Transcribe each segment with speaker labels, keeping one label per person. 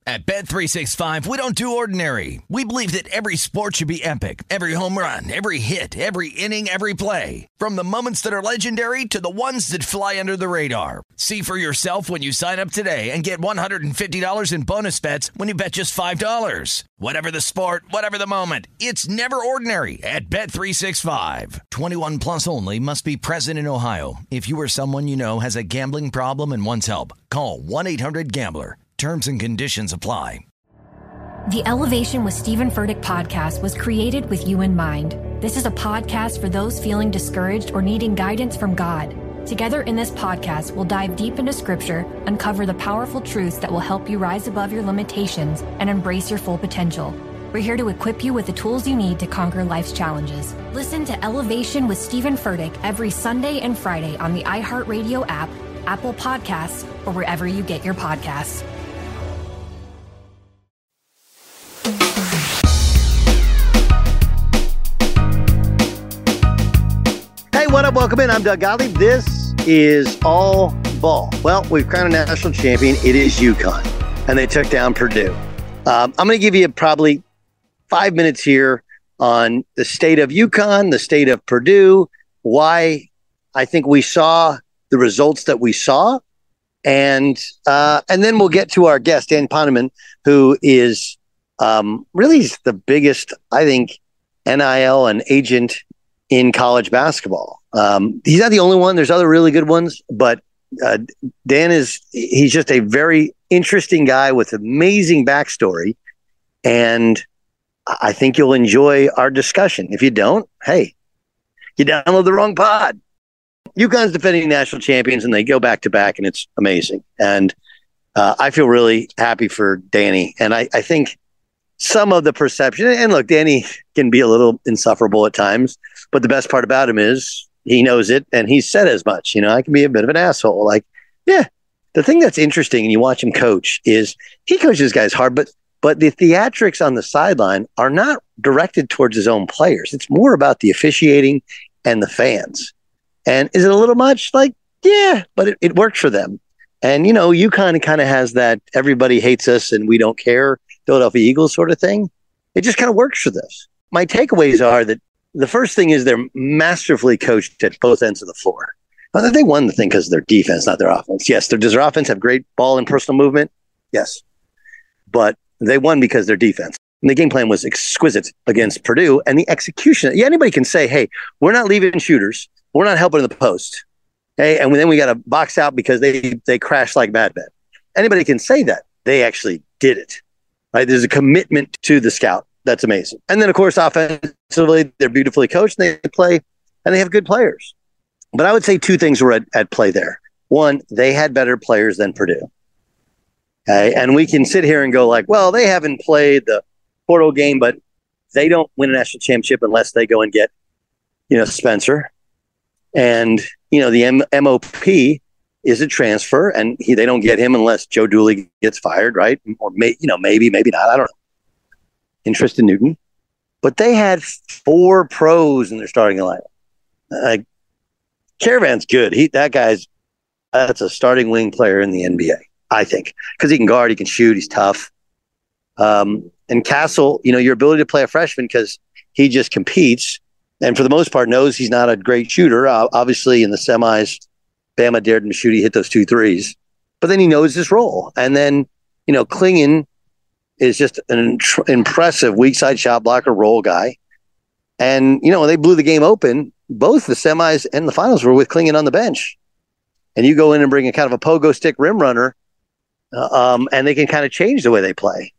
Speaker 1: At Bet365, we don't do ordinary. We believe that every sport should be epic. Every home run, every hit, every inning, every play. From the moments that are legendary to the ones that fly under the radar. See for yourself when you sign up today and get $150 in bonus bets when you bet just $5. Whatever the sport, whatever the moment, it's never ordinary at Bet365. 21 plus only. Must be present in Ohio. If you or someone you know has a gambling problem and wants help, call 1-800-GAMBLER. Terms and conditions apply.
Speaker 2: The Elevation with Stephen Furtick podcast was created with you in mind. This is a podcast for those feeling discouraged or needing guidance from God. Together in this podcast, we'll dive deep into Scripture, uncover the powerful truths that will help you rise above your limitations and embrace your full potential. We're here to equip you with the tools you need to conquer life's challenges. Listen to Elevation with Stephen Furtick every Sunday and Friday on the iHeartRadio app, Apple Podcasts, or wherever you get your podcasts.
Speaker 3: Hey, what up? Welcome in. I'm Doug Gottlieb. This is All Ball. Well, we've crowned a national champion. It is UConn, and they took down Purdue. I'm going to give you probably 5 minutes here on the state of UConn, the state of Purdue, why I think we saw the results that we saw, and then we'll get to our guest, Dan Poneman, who is really the biggest, I think, NIL and agent in college basketball. He's not the only one. There's other really good ones, but Dan he's just a very interesting guy with amazing backstory. And I think you'll enjoy our discussion. If you don't, hey, you download the wrong pod. UConn's defending national champions, and they go back to back, and it's amazing. And I feel really happy for Danny. And I think some of the perception, and look, Danny can be a little insufferable at times, but the best part about him is he knows it, and he's said as much. You know, I can be a bit of an asshole. Like, yeah, the thing that's interesting, and you watch him coach, is he coaches guys hard, but the theatrics on the sideline are not directed towards his own players. It's more about the officiating and the fans. And is it a little much? Like, yeah, but it worked for them. And, you know, UConn kind of has that everybody hates us and we don't care Philadelphia Eagles sort of thing. It just kind of works for this. My takeaways are that the first thing is they're masterfully coached at both ends of the floor. I think one thing because of their defense, not their offense. Yes, does their offense have great ball and personal movement? Yes. But they won because their defense. And the game plan was exquisite against Purdue. And the execution, yeah, anybody can say, hey, we're not leaving shooters. We're not helping in the post. Hey, and then we got to box out because they crashed like madmen. Anybody can say that. They actually did it. Right? There's a commitment to the scout. That's amazing. And then, of course, offensively, they're beautifully coached. And they play, and they have good players. But I would say two things were at play there. One, they had better players than Purdue. Okay? And we can sit here and go like, well, they haven't played the portal game, but they don't win a national championship unless they go and get, Spencer. And, the MOP is a transfer, and they don't get him unless Joe Dooley gets fired, right? Or, maybe not. I don't know. Interest in Newton. But they had 4 pros in their starting lineup. Caravan's good. That's a starting wing player in the NBA, I think, because he can guard, he can shoot, he's tough. And Castle, your ability to play a freshman because he just competes, and for the most part knows he's not a great shooter. Obviously, in the semis, Bama dared him to shoot. He hit those 2 threes, but then he knows his role. And then, Clingan is just an impressive weak side shot blocker role guy. And, when they blew the game open, both the semis and the finals were with Clingan on the bench. And you go in and bring a kind of a pogo stick rim runner, and they can kind of change the way they play.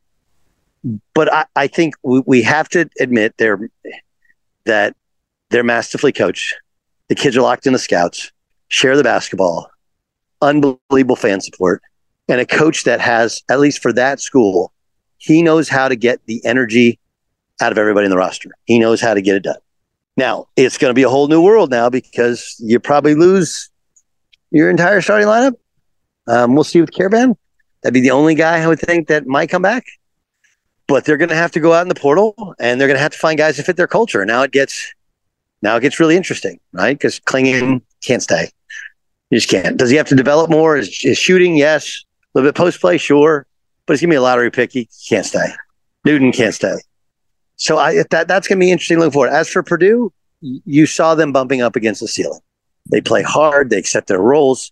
Speaker 3: But I think we have to admit that they're masterfully coached. The kids are locked in the scouts, share the basketball, unbelievable fan support, and a coach that has, at least for that school, he knows how to get the energy out of everybody in the roster. He knows how to get it done. Now, it's going to be a whole new world now because you probably lose your entire starting lineup. We'll see with Caravan. That'd be the only guy I would think that might come back. But they're going to have to go out in the portal, and they're going to have to find guys that fit their culture. Now it gets really interesting, right? Because Clingan can't stay. You just can't. Does he have to develop more? Is shooting? Yes. A little bit post play? Sure. but he's going to be a lottery pick. He can't stay. Newton can't stay. So that's going to be interesting looking forward. As for Purdue, you saw them bumping up against the ceiling. They play hard. They accept their roles.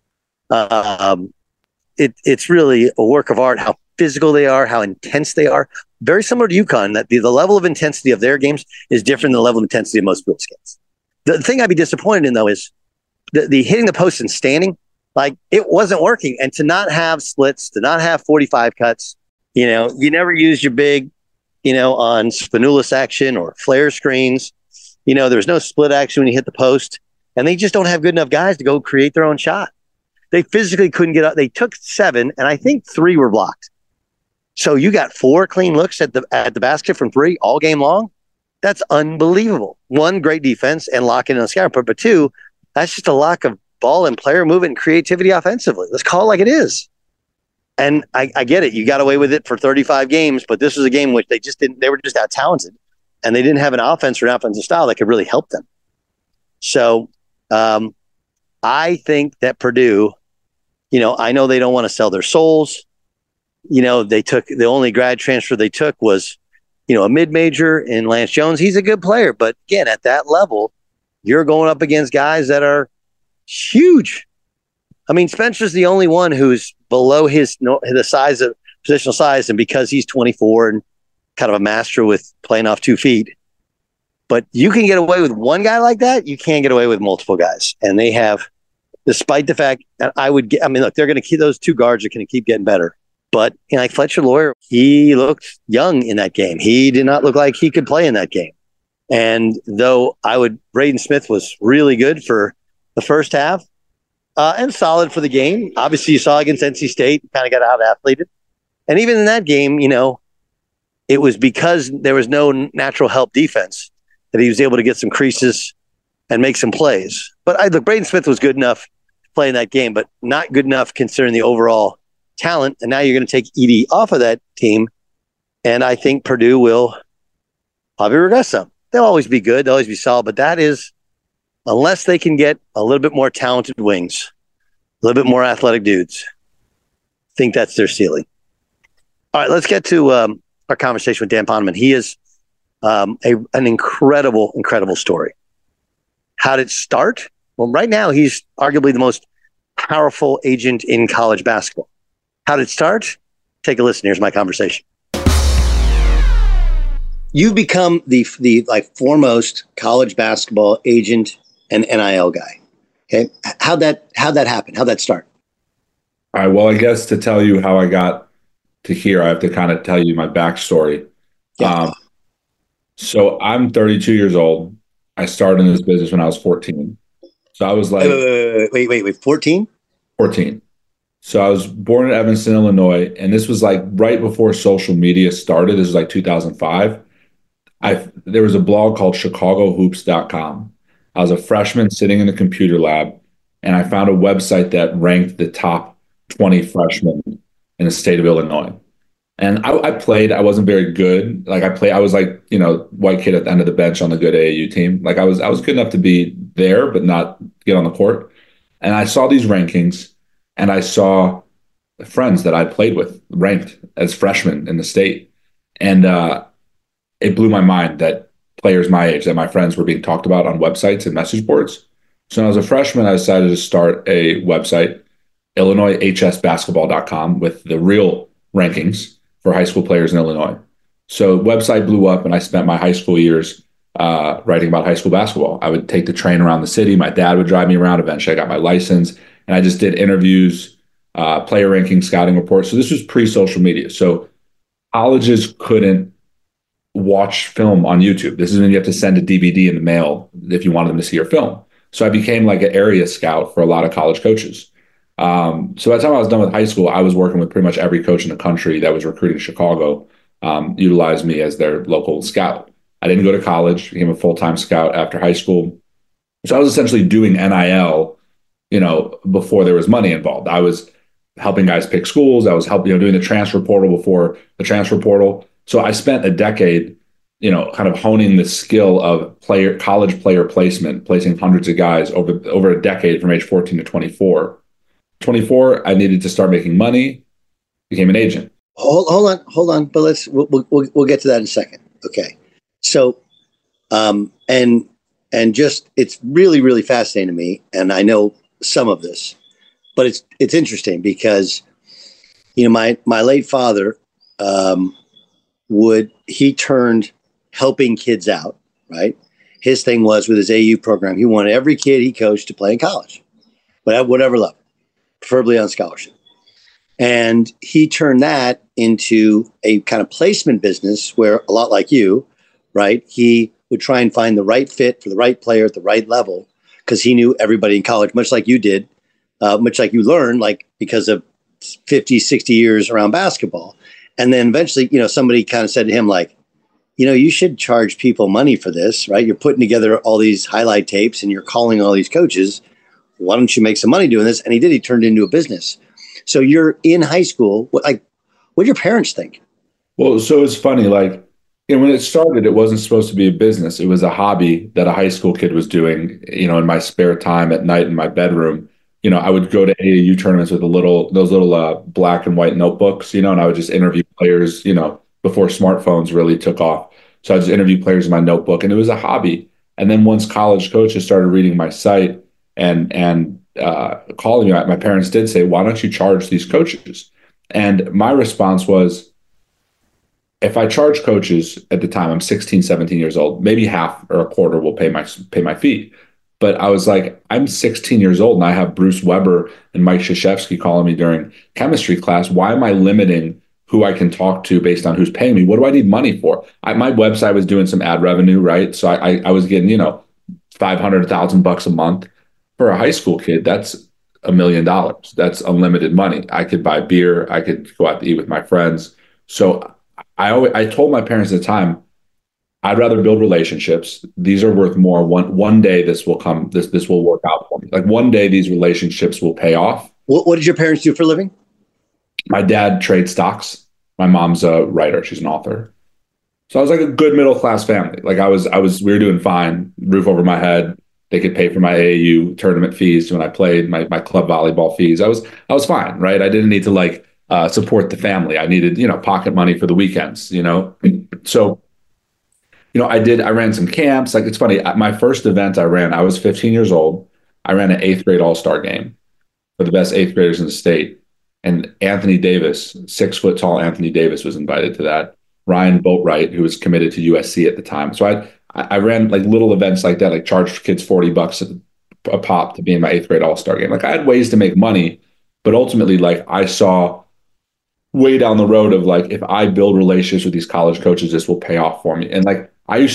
Speaker 3: It's really a work of art how physical they are, how intense they are. Very similar to UConn, that the level of intensity of their games is different than the level of intensity of most Bills games. The thing I'd be disappointed in, though, is the hitting the post and standing. Like, it wasn't working. And to not have splits, to not have 45 cuts, you never used your big, on Spanoulis action or flare screens. There was no split action when you hit the post. And they just don't have good enough guys to go create their own shot. They physically couldn't get up. They took 7, and I think 3 were blocked. So you got 4 clean looks at the basket from 3 all game long. That's unbelievable. 1, great defense and locking in on the scouting report, but 2, that's just a lack of ball and player movement and creativity offensively. Let's call it like it is. And I get it. You got away with it for 35 games, but this was a game in which they were just out talented, and they didn't have an offense or an offensive style that could really help them. So I think that Purdue, I know they don't want to sell their souls. They took the only grad transfer they took was, a mid-major in Lance Jones. He's a good player, but again, at that level, you're going up against guys that are huge. I mean, Spencer's the only one who's below the size of positional size, and because he's 24 and kind of a master with playing off 2 feet. But you can get away with one guy like that. You can't get away with multiple guys, and they have. Despite the fact that look, they're going to keep those 2 guards are going to keep getting better. But like Fletcher Loyer, he looked young in that game. He did not look like he could play in that game. And though Braden Smith was really good for the first half and solid for the game. Obviously, you saw against NC State, kind of got out-athleted. And even in that game, it was because there was no natural help defense that he was able to get some creases and make some plays. But look, Braden Smith was good enough to play in that game, but not good enough considering the overall talent. And now you're going to take Edey off of that team. And I think Purdue will probably regress some. They'll always be good. They'll always be solid. But that is, unless they can get a little bit more talented wings, a little bit more athletic dudes, I think that's their ceiling. All right, let's get to our conversation with Dan Poneman. He is an incredible, incredible story. How did it start? Well, right now, he's arguably the most powerful agent in college basketball. How did it start? Take a listen. Here's my conversation. You've become the foremost college basketball agent and NIL guy. Okay, how'd that happen? How'd that start?
Speaker 4: All right. Well, I guess to tell you how I got to here, I have to kind of tell you my backstory. Yeah. So I'm 32 years old. I started in this business when I was 14. So I was like,
Speaker 3: wait, 14?
Speaker 4: 14. So I was born in Evanston, Illinois, and this was like right before social media started. This was like 2005. There was a blog called ChicagoHoops.com. I was a freshman sitting in the computer lab, and I found a website that ranked the top 20 freshmen in the state of Illinois. And I played. I wasn't very good. I was like, white kid at the end of the bench on the good AAU team. Like I was good enough to be there, but not get on the court. And I saw these rankings, and I saw friends that I played with ranked as freshmen in the state. And it blew my mind that players my age, that my friends were being talked about on websites and message boards. So when I was a freshman, I decided to start a website, IllinoisHSBasketball.com, with the real rankings for high school players in Illinois. So website blew up, and I spent my high school years writing about high school basketball. I would take the train around the city. My dad would drive me around. Eventually, I got my license, and I just did interviews, player rankings, scouting reports. So this was pre-social media. So colleges couldn't watch film on YouTube. This is when you have to send a DVD in the mail if you wanted them to see your film. So I became like an area scout for a lot of college coaches. So by the time I was done with high school, I was working with pretty much every coach in the country that was recruiting Chicago, utilized me as their local scout. I didn't go to college, became a full-time scout after high school. So I was essentially doing NIL, before there was money involved. I was helping guys pick schools. I was doing the transfer portal before the transfer portal. So I spent a decade, kind of honing the skill of college player placement, placing hundreds of guys over a decade from age 14 to 24. 24, I needed to start making money, became an agent.
Speaker 3: hold on. But we'll get to that in a second. Okay. So, and just, it's really, really fascinating to me. And I know some of this, but it's interesting because, my late father, he turned helping kids out, right? His thing was with his AU program, he wanted every kid he coached to play in college, but at whatever level, preferably on scholarship. And he turned that into a kind of placement business where, a lot like you, right? He would try and find the right fit for the right player at the right level because he knew everybody in college, much like you did, much like you learned, like because of 50, 60 years around basketball. And then eventually, somebody kind of said to him, like, you should charge people money for this, right? You're putting together all these highlight tapes and you're calling all these coaches. Why don't you make some money doing this? And he did. He turned it into a business. So you're in high school. What did your parents think?
Speaker 4: Well, so it's funny, like, when it started, it wasn't supposed to be a business. It was a hobby that a high school kid was doing, in my spare time at night in my bedroom. I would go to AAU tournaments with those little black and white notebooks, and I would just interview players, before smartphones really took off. So I just interview players in my notebook, and it was a hobby. And then once college coaches started reading my site and calling me, my parents did say, "Why don't you charge these coaches?" And my response was, if I charge coaches at the time, I'm 16, 17 years old, maybe half or a quarter will pay my fee. But I was like, I'm 16 years old and I have Bruce Weber and Mike Krzyzewski calling me during chemistry class. Why am I limiting who I can talk to based on who's paying me? What do I need money for? My website was doing some ad revenue, right? So I was getting, $500,000 a month. For a high school kid, that's $1 million. That's unlimited money. I could buy beer. I could go out to eat with my friends. So I told my parents at the time, I'd rather build relationships. These are worth more. One day this will come. This will work out for me. Like one day these relationships will pay off.
Speaker 3: What did your parents do for a living?
Speaker 4: My dad trades stocks. My mom's a writer. She's an author. So I was like a good middle class family. Like we were doing fine. Roof over my head. They could pay for my AAU tournament fees when I played, my club volleyball fees. I was fine, right? I didn't need to support the family. I needed, pocket money for the weekends, So, I ran some camps. Like, it's funny. My first event I ran, I was 15 years old. I ran an 8th grade all-star game for the best 8th graders in the state. And Anthony Davis, 6 foot tall Anthony Davis, was invited to that. Ryan Boatwright, who was committed to USC at the time. So I ran like little events like that, like charged kids $40 a pop to be in my 8th grade all-star game. Like, I had ways to make money, but ultimately, like, I saw way down the road of like, if I build relationships with these college coaches, this will pay off for me. And like,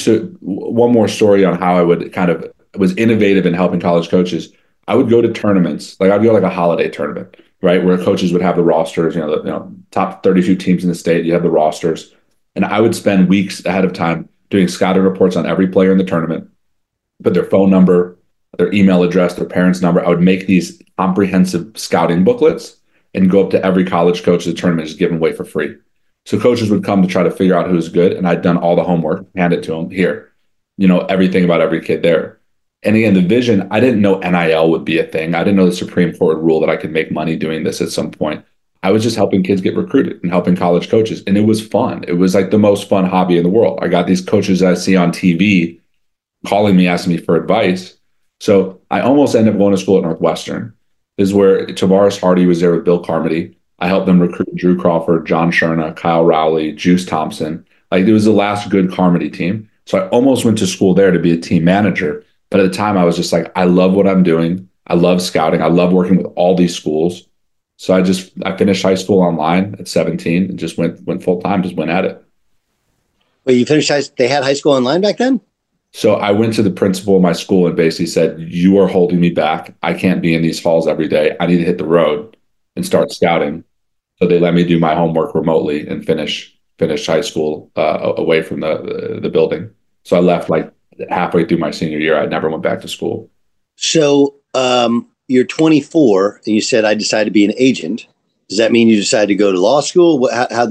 Speaker 4: one more story on how I would was innovative in helping college coaches. I would go to tournaments, like I'd go like a holiday tournament, right? Where coaches would have the rosters, top 32 teams in the state, you have the rosters. And I would spend weeks ahead of time doing scouting reports on every player in the tournament, put their phone number, their email address, their parents' number. I would make these comprehensive scouting booklets and go up to every college coach of the tournament, just give them away for free. So coaches would come to try to figure out who's good, and I'd done all the homework, hand it to them. Here, everything about every kid there. And again, the vision, I didn't know NIL would be a thing. I didn't know the Supreme Court rule that I could make money doing this at some point. I was just helping kids get recruited and helping college coaches. And it was fun. It was like the most fun hobby in the world. I got these coaches that I see on TV calling me, asking me for advice. So I almost ended up going to school at Northwestern. This is where Tavares Hardy was there with Bill Carmody. I helped them recruit Drew Crawford, John Sherna, Kyle Rowley, Juice Thompson. Like, it was the last good Carmody team. So I almost went to school there to be a team manager. But at the time, I was just like, I love what I'm doing. I love scouting. I love working with all these schools. So I finished high school online at 17 and just went full time, just went at it.
Speaker 3: Wait, you finished they had high school online back then?
Speaker 4: So I went to the principal of my school and basically said, you are holding me back. I can't be in these halls every day. I need to hit the road and start scouting. So they let me do my homework remotely and finish high school away from the building. So I left like halfway through my senior year. I never went back to school.
Speaker 3: So you're 24 and you said, I decided to be an agent. Does that mean you decided to go to law school?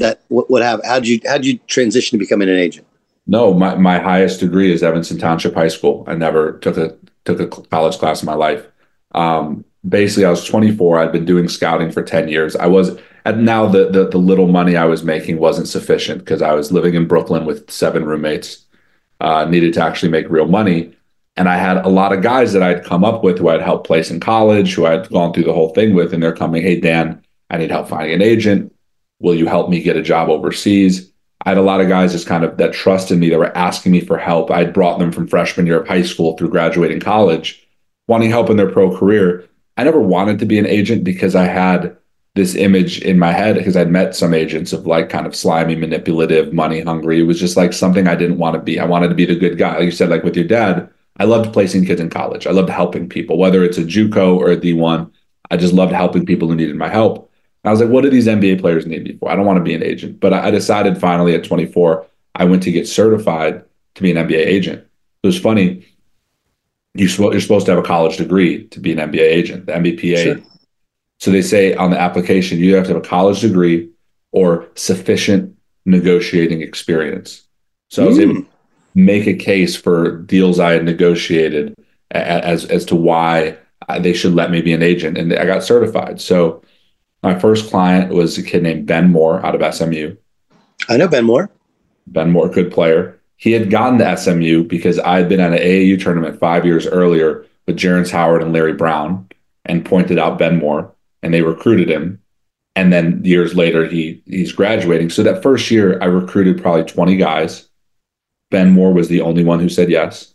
Speaker 3: How'd you transition to becoming an agent?
Speaker 4: No, my highest degree is Evanston Township High School. I never took a college class in my life. Basically, I was 24. I'd been doing scouting for 10 years. And now the little money I was making wasn't sufficient because I was living in Brooklyn with 7 roommates, needed to actually make real money. And I had a lot of guys that I'd come up with who I'd helped place in college, who I'd gone through the whole thing with. And they're coming, hey, Dan, I need help finding an agent. Will you help me get a job overseas? I had a lot of guys just kind of that trusted me, that were asking me for help. I'd brought them from freshman year of high school through graduating college, wanting help in their pro career. I never wanted to be an agent because I had this image in my head, because I'd met some agents of like kind of slimy, manipulative, money hungry. It was just like something I didn't want to be. I wanted to be the good guy. Like you said, like with your dad, I loved placing kids in college. I loved helping people, whether it's a JUCO or a D1. I just loved helping people who needed my help. I was like, what do these NBA players need me for? I don't want to be an agent. But I decided finally at 24, I went to get certified to be an NBA agent. It was funny. You're supposed to have a college degree to be an NBA agent, the NBPA. Sure. So they say on the application, you have to have a college degree or sufficient negotiating experience. So I was able to make a case for deals I had negotiated as to why they should let me be an agent. And I got certified. So my first client was a kid named Ben Moore out of SMU.
Speaker 3: I know Ben Moore.
Speaker 4: Ben Moore, good player. He had gotten to SMU because I had been at an AAU tournament 5 years earlier with Jerrance Howard and Larry Brown and pointed out Ben Moore, and they recruited him. And then years later, he's graduating. So that first year, I recruited probably 20 guys. Ben Moore was the only one who said yes.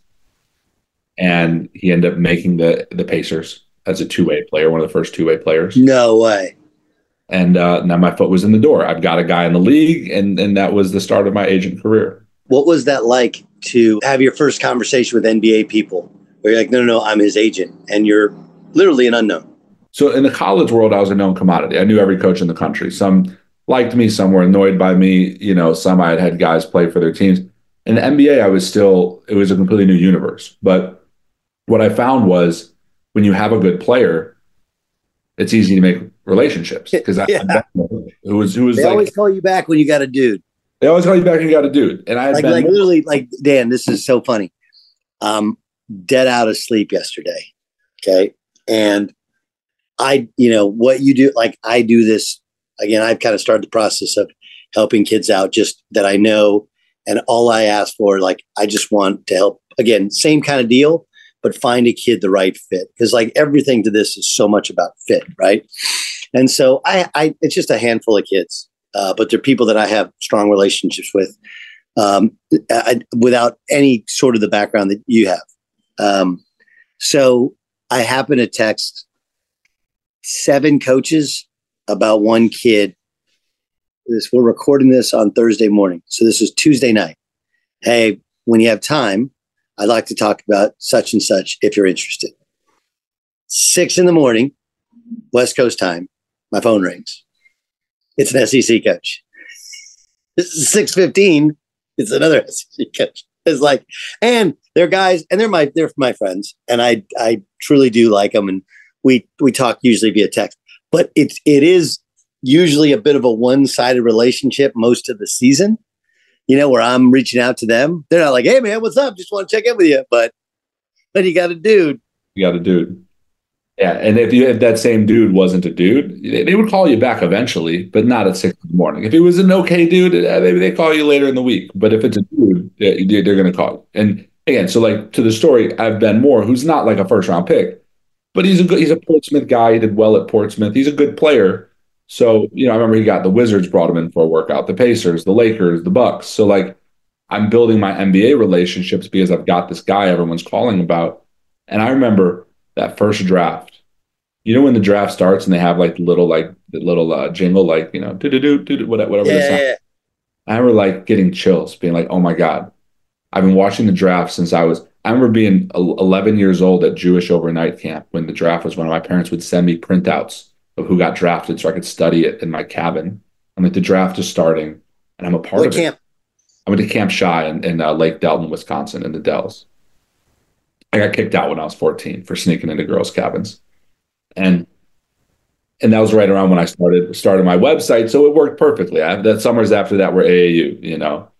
Speaker 4: And he ended up making the Pacers as a two-way player, one of the first two-way players.
Speaker 3: No way.
Speaker 4: And now my foot was in the door. I've got a guy in the league, and that was the start of my agent career.
Speaker 3: What was that like to have your first conversation with NBA people where you're like, no, I'm his agent, and you're literally an unknown?
Speaker 4: So in the college world, I was a known commodity. I knew every coach in the country. Some liked me, some were annoyed by me. Some I had guys play for their teams. In the NBA, it was a completely new universe. But what I found was when you have a good player, it's easy to make relationships. Because who was
Speaker 3: they always call you back when you got a dude.
Speaker 4: They always call you back when you got a dude. And I had
Speaker 3: literally, Dan, this is so funny. Dead out of sleep yesterday. Okay. And what you do, I do this again. I've kind of started the process of helping kids out, just that I know. And all I ask for, I just want to help. Again, same kind of deal, but find a kid the right fit. Because everything to this is so much about fit, right? And so I it's just a handful of kids, but they're people that I have strong relationships with, without any sort of the background that you have. So I happen to text 7 coaches about one kid. We're recording this on Thursday morning. So this is Tuesday night. Hey, when you have time, I'd like to talk about such and such if you're interested. 6 a.m, West Coast time, my phone rings. It's an SEC coach. This is 6:15. It's another SEC coach. It's and they're guys, and they're my friends, and I truly do like them, and we talk usually via text. But it is usually a bit of a one-sided relationship most of the season, where I'm reaching out to them. They're not like, hey, man, what's up? Just want to check in with you. But you got a dude. You got a dude.
Speaker 4: Yeah. And if that same dude wasn't a dude, they would call you back eventually, but not at 6 a.m. If he was an okay dude, maybe they call you later in the week. But if it's a dude, they're going to call you. And again, so to the story, I have Ben Moore, who's not a first-round pick, but he's a Portsmouth guy. He did well at Portsmouth. He's a good player. So, I remember the Wizards brought him in for a workout, the Pacers, the Lakers, the Bucks. So I'm building my NBA relationships because I've got this guy everyone's calling about. And I remember that first draft. When the draft starts and they have the little jingle, whatever it is. I remember getting chills, being oh my God, I've been watching the draft since I remember being 11 years old at Jewish overnight camp when the draft was when my parents would send me printouts of who got drafted so I could study it in my cabin. I'm the draft is starting and I'm a part of
Speaker 3: camp?
Speaker 4: It. I went to Camp Shy in Lake Delton, Wisconsin, in the Dells. I got kicked out when I was 14 for sneaking into girls' cabins. And that was right around when I started my website. So it worked perfectly. The summers after that were AAU,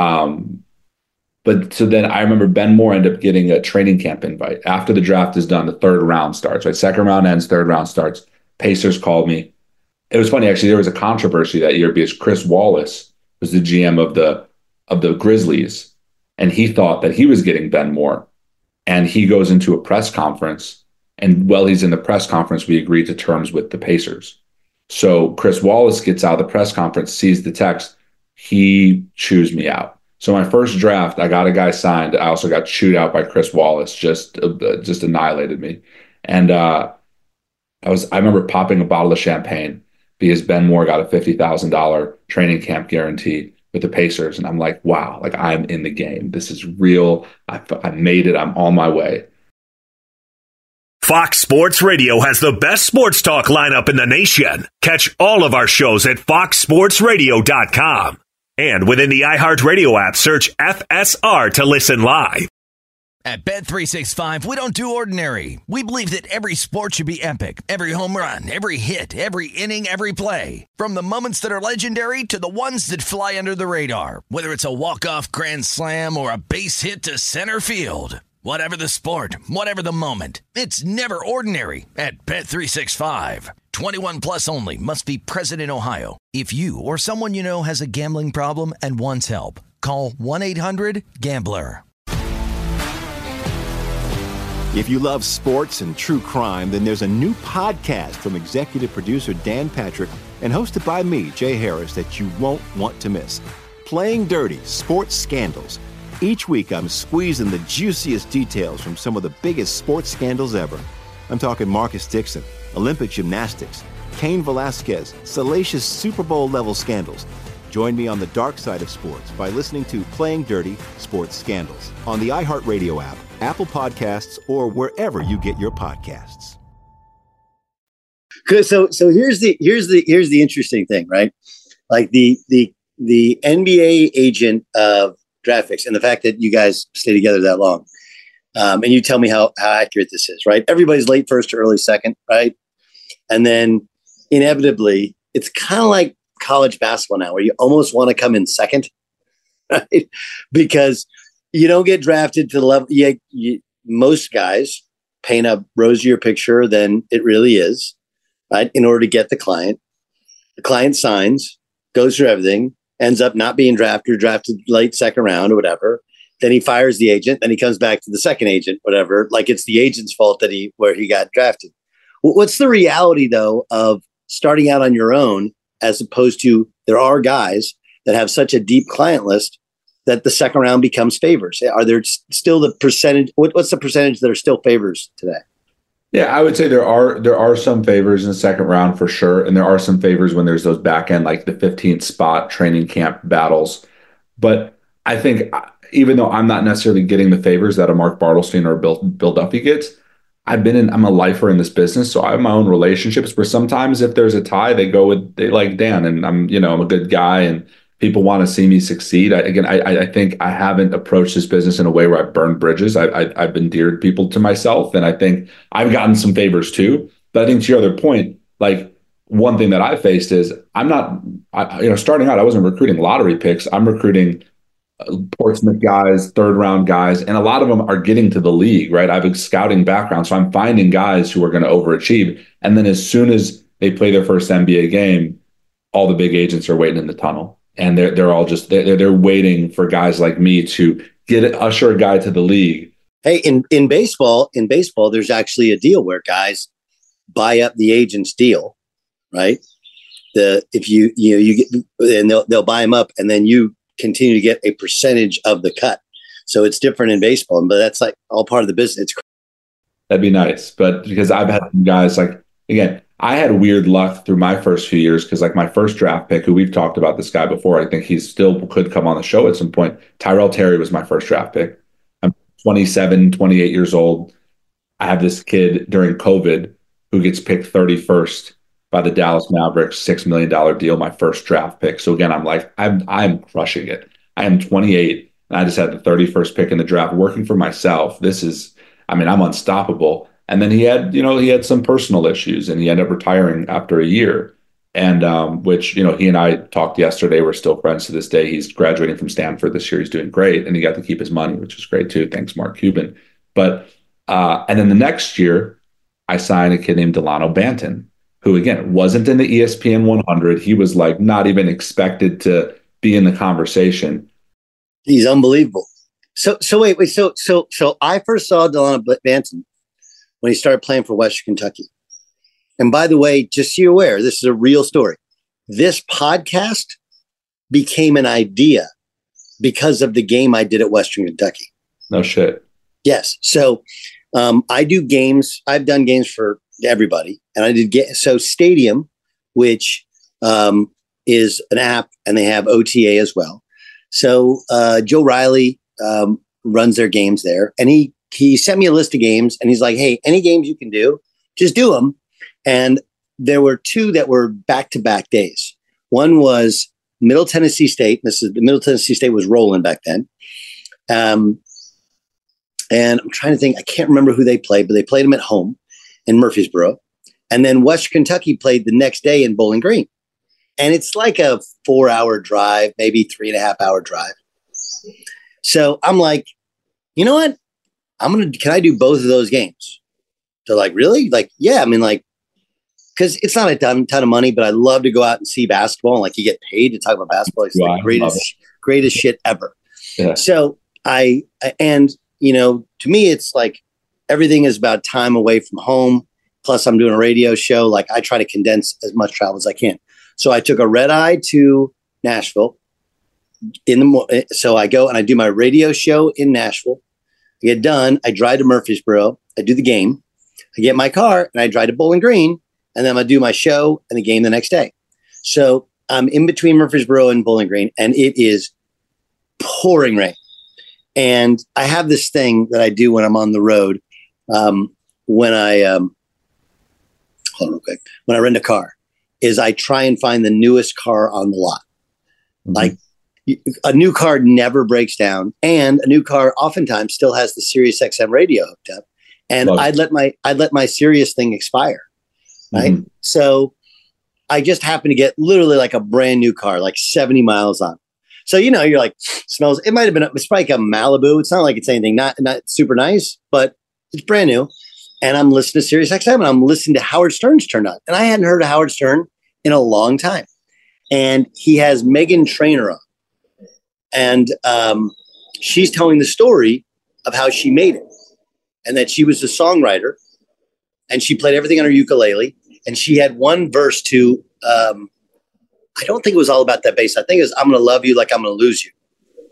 Speaker 4: But so then I remember Ben Moore ended up getting a training camp invite. After the draft is done, the third round starts, right? Second round ends, third round starts. Pacers called me. it was funny, actually. There was a controversy that year because Chris Wallace was the GM of the Grizzlies, and he thought that he was getting Ben Moore. And he goes into a press conference, and while he's in the press conference, we agreed to terms with the Pacers. So Chris Wallace gets out of the press conference, sees the text, he chews me out. So my first draft, I got a guy signed. I also got chewed out by Chris Wallace, just annihilated me. And I remember popping a bottle of champagne because Ben Moore got a $50,000 training camp guarantee with the Pacers. And I'm like, wow, like I'm in the game. This is real. I made it. I'm on my way.
Speaker 5: Fox Sports Radio has the best sports talk lineup in the nation. Catch all of our shows at foxsportsradio.com. And within the iHeartRadio app, search FSR to listen live.
Speaker 1: At Bet365, we don't do ordinary. We believe that every sport should be epic. Every home run, every hit, every inning, every play. From the moments that are legendary to the ones that fly under the radar. Whether it's a walk-off grand slam or a base hit to center field. Whatever the sport, whatever the moment. It's never ordinary at Bet365. 21 plus only. Must be present in Ohio. If you or someone you know has a gambling problem and wants help, call 1-800-GAMBLER.
Speaker 6: If you love sports and true crime, then there's a new podcast from executive producer Dan Patrick and hosted by me, Jay Harris, that you won't want to miss. Playing Dirty: Sports Scandals. Each week, I'm squeezing the juiciest details from some of the biggest sports scandals ever. I'm talking Marcus Dixon, Olympic gymnastics, Cain Velasquez, salacious Super Bowl-level scandals. Join me on the dark side of sports by listening to Playing Dirty: Sports Scandals on the iHeartRadio app, Apple Podcasts, or wherever you get your podcasts.
Speaker 3: So here's the interesting thing, right? Like the NBA agent of draft picks, and the fact that you guys stay together that long, and you tell me how accurate this is, right? Everybody's late first or early second, right? And then inevitably, it's kind of like college basketball now, where you almost want to come in second, right? Because you don't get drafted to the level. Most guys paint a rosier picture than it really is, right? In order to get the client signs, goes through everything, ends up not being drafted or drafted late second round or whatever. Then he fires the agent. Then he comes back to the second agent, whatever. Like it's the agent's fault that he got drafted. What's the reality though of starting out on your own, as opposed to there are guys that have such a deep client list that the second round becomes favors? Are there still the percentage? What's the percentage that are still favors today?
Speaker 4: Yeah, I would say there are some favors in the second round for sure. And there are some favors when there's those back end, like the 15th spot training camp battles. But I think even though I'm not necessarily getting the favors that a Mark Bartelstein or Bill Duffy gets, I'm a lifer in this business. So I have my own relationships where sometimes if there's a tie, they like Dan, and I'm a good guy and people want to see me succeed. I think I haven't approached this business in a way where I've burned bridges. I've endeared people to myself, and I think I've gotten some favors too. But I think to your other point, like one thing that I faced is starting out, I wasn't recruiting lottery picks. I'm recruiting Portsmouth guys, third round guys, and a lot of them are getting to the league, right? I have a scouting background, so I'm finding guys who are going to overachieve. And then as soon as they play their first NBA game, all the big agents are waiting in the tunnel. And they're all just they're waiting for guys like me to usher a guy to the league.
Speaker 3: Hey, in baseball, there's actually a deal where guys buy up the agent's deal, right? If you get, and they'll buy them up, and then you continue to get a percentage of the cut. So it's different in baseball, but that's like all part of the business.
Speaker 4: That'd be nice, but because I've had some guys like, again, I had weird luck through my first few years because like my first draft pick, who we've talked about this guy before, I think he still could come on the show at some point. Tyrell Terry was my first draft pick. I'm 27, 28 years old. I have this kid during COVID who gets picked 31st by the Dallas Mavericks, $6 million deal, my first draft pick. So again, I'm like, I'm crushing it. I am 28 and I just had the 31st pick in the draft working for myself. I'm unstoppable. And then he had some personal issues and he ended up retiring after a year. And which, he and I talked yesterday. We're still friends to this day. He's graduating from Stanford this year. He's doing great. And he got to keep his money, which was great too. Thanks, Mark Cuban. But and then the next year, I signed a kid named Delano Banton. who again wasn't in the ESPN 100. He was like not even expected to be in the conversation.
Speaker 3: He's unbelievable. So wait. So I first saw Delano Banton when he started playing for Western Kentucky. And by the way, just so you're aware, this is a real story. This podcast became an idea because of the game I did at Western Kentucky.
Speaker 4: No shit.
Speaker 3: Yes. So I do games. I've done games for everybody. And I did Stadium, which is an app, and they have OTA as well. So Joe Riley runs their games there. And he sent me a list of games, and he's like, hey, any games you can do, just do them. And there were two that were back-to-back days. One was Middle Tennessee State. The Middle Tennessee State was rolling back then. And I'm trying to think, I can't remember who they played, but they played them at home in Murfreesboro. And then Western Kentucky played the next day in Bowling Green. And it's like a 4-hour drive, maybe 3.5-hour drive. So I'm like, you know what? Can I do both of those games? They're like, really? Like, yeah. I mean, like, because it's not a ton of money, but I love to go out and see basketball. And like, you get paid to talk about basketball. It's the greatest shit ever. Yeah. So and you know, to me, it's like everything is about time away from home. Plus I'm doing a radio show. Like I try to condense as much travel as I can. So I took a red eye to Nashville so I go and I do my radio show in Nashville. I get done. I drive to Murfreesboro. I do the game. I get my car and I drive to Bowling Green, and then I do my show and the game the next day. So I'm in between Murfreesboro and Bowling Green, and it is pouring rain. And I have this thing that I do when I'm on the road. When I hold on real quick. When I rent a car, is I try and find the newest car on the lot. Mm-hmm. Like a new car never breaks down, and a new car oftentimes still has the Sirius XM radio hooked up. And I'd let my Sirius thing expire. Right. Mm-hmm. So I just happened to get literally like a brand new car, like 70 miles on. So, you know, you're like, smells, it's probably like a Malibu. It's not like it's anything not super nice, but it's brand new. And I'm listening to Sirius XM, and I'm listening to Howard Stern's turned on. And I hadn't heard of Howard Stern in a long time. And he has Meghan Trainor on. And she's telling the story of how she made it, and that she was a songwriter, and she played everything on her ukulele. And she had one verse to, I don't think it was all about that bass. I think it was, I'm going to love you like I'm going to lose you.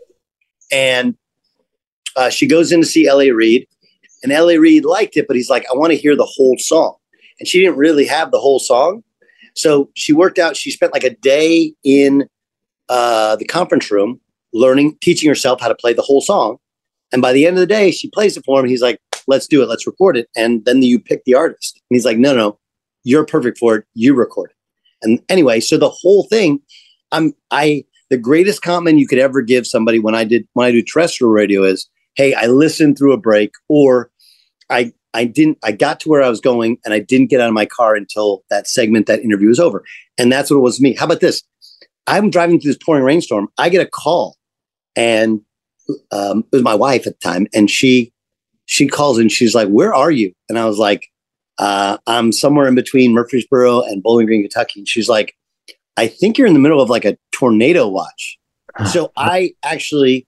Speaker 3: And she goes in to see L.A. Reid, and L.A. Reid liked it, but he's like, I want to hear the whole song. And she didn't really have the whole song. So she worked out, she spent like a day in the conference room teaching herself how to play the whole song. And by the end of the day, she plays it for him. He's like, let's do it. Let's record it. And then you pick the artist. And he's like, no, you're perfect for it. You record it. And anyway, so the whole thing, the greatest compliment you could ever give somebody when I do terrestrial radio is, hey, I listened through a break, or I got to where I was going and I didn't get out of my car until that interview was over. And that's what it was to me. How about this? I'm driving through this pouring rainstorm. I get a call, and it was my wife at the time. And she calls and she's like, where are you? And I was like, I'm somewhere in between Murfreesboro and Bowling Green, Kentucky. And she's like, I think you're in the middle of like a tornado watch. So I actually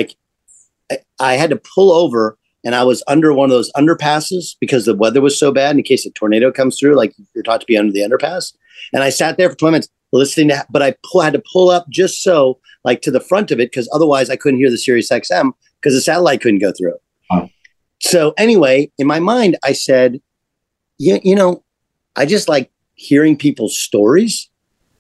Speaker 3: I had to pull over, and I was under one of those underpasses because the weather was so bad in case a tornado comes through, like you're taught to be under the underpass. And I sat there for 20 minutes listening to, but I had to pull up just so like to the front of it, because otherwise I couldn't hear the Sirius XM because the satellite couldn't go through it. Oh. So anyway, in my mind, I said, you know, I just like hearing people's stories.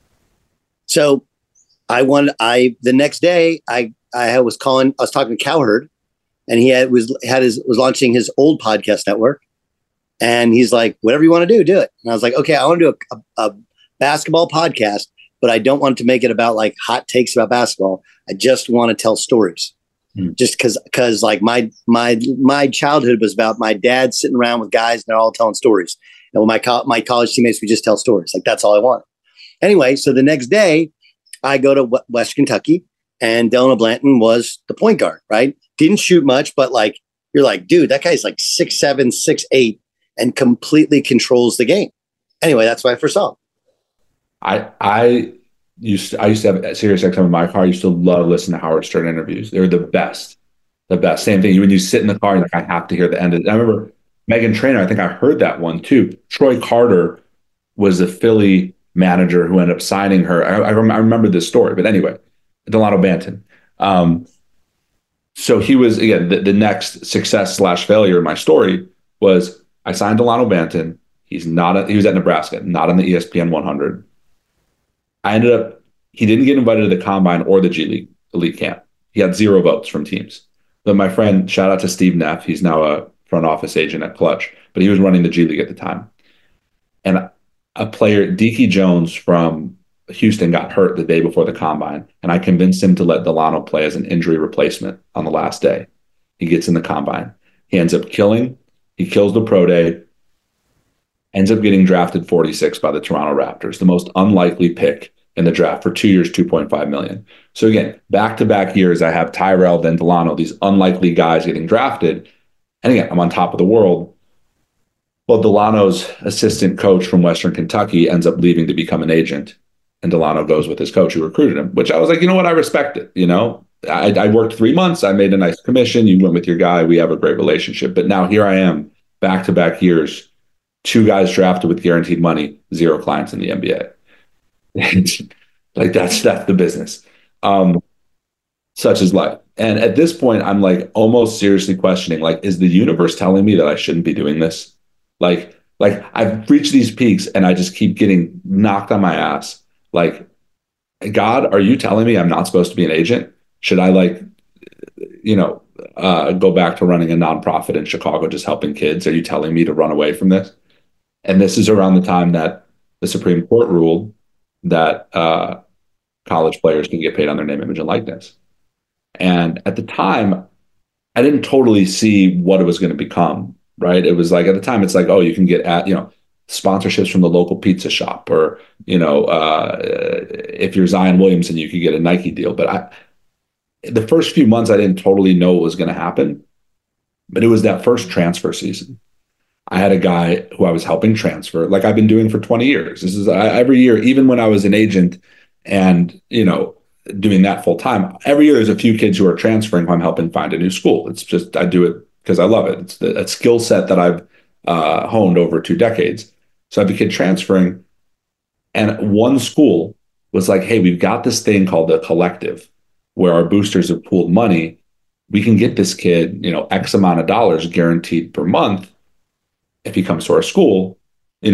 Speaker 3: So the next day I was talking to Cowherd, and he was launching his old podcast network. And he's like, whatever you want to do it. And I was like, okay, I want to do a basketball podcast, but I don't want to make it about like hot takes about basketball. I just want to tell stories. Just because like my childhood was about my dad sitting around with guys and they're all telling stories. And with my college teammates, we just tell stories. Like that's all I want. Anyway, so the next day I go to West Kentucky, and Delano Banton was the point guard, right? Didn't shoot much, but like, you're like, dude, that guy's like 6'7", 6'8", and completely controls the game. Anyway, that's my first song.
Speaker 4: I used to have Sirius XM in my car. I used to love listening to Howard Stern interviews. They were the best. The best. Same thing. When you sit in the car, you're like, I have to hear the end of it. I remember Meghan Trainor, I think I heard that one too. Troy Carter was the Philly manager who ended up signing her. I remember this story, but anyway, Delano Banton. So he was, again, the next success / failure in my story was I signed Delano Banton. He was at Nebraska, not on the ESPN 100. He didn't get invited to the Combine or the G League Elite Camp. He had 0 votes from teams. But my friend, shout out to Steve Neff, he's now a front office agent at Clutch, but he was running the G League at the time. And a player, Deke Jones from Houston, got hurt the day before the Combine, and I convinced him to let Delano play as an injury replacement on the last day. He gets in the Combine. He ends up killing. He kills the pro day, ends up getting drafted 46 by the Toronto Raptors, the most unlikely pick in the draft for 2 years, $2.5 million. So again, back-to-back years, I have Tyrell, then Delano, these unlikely guys getting drafted. And again, I'm on top of the world. Well, Delano's assistant coach from Western Kentucky ends up leaving to become an agent. And Delano goes with his coach who recruited him, which I was like, you know what? I respect it. I worked 3 months. I made a nice commission. You went with your guy. We have a great relationship. But now here I am, back-to-back years, 2 guys drafted with guaranteed money, 0 clients in the NBA. Like that's the business. Such is life. And at this point, I'm like almost seriously questioning, like, is the universe telling me that I shouldn't be doing this? Like I've reached these peaks and I just keep getting knocked on my ass. Like, God, are you telling me I'm not supposed to be an agent? Should I go back to running a nonprofit in Chicago, just helping kids? Are you telling me to run away from this? And this is around the time that the Supreme Court ruled that college players can get paid on their name, image, and likeness. And at the time, I didn't totally see what it was going to become, right? It was like, at the time, it's like, oh, you can get sponsorships from the local pizza shop, or, if you're Zion Williamson, you could get a Nike deal. But the first few months, I didn't totally know what was going to happen. But it was that first transfer season. I had a guy who I was helping transfer, like I've been doing for 20 years. This is every year, even when I was an agent and, doing that full time, every year there's a few kids who are transferring who I'm helping find a new school. It's just, I do it because I love it. It's a skill set that I've honed over 2 decades. So I have a kid transferring, and one school was like, hey, we've got this thing called the Collective where our boosters have pooled money. We can get this kid, X amount of dollars guaranteed per month if he comes to our school, and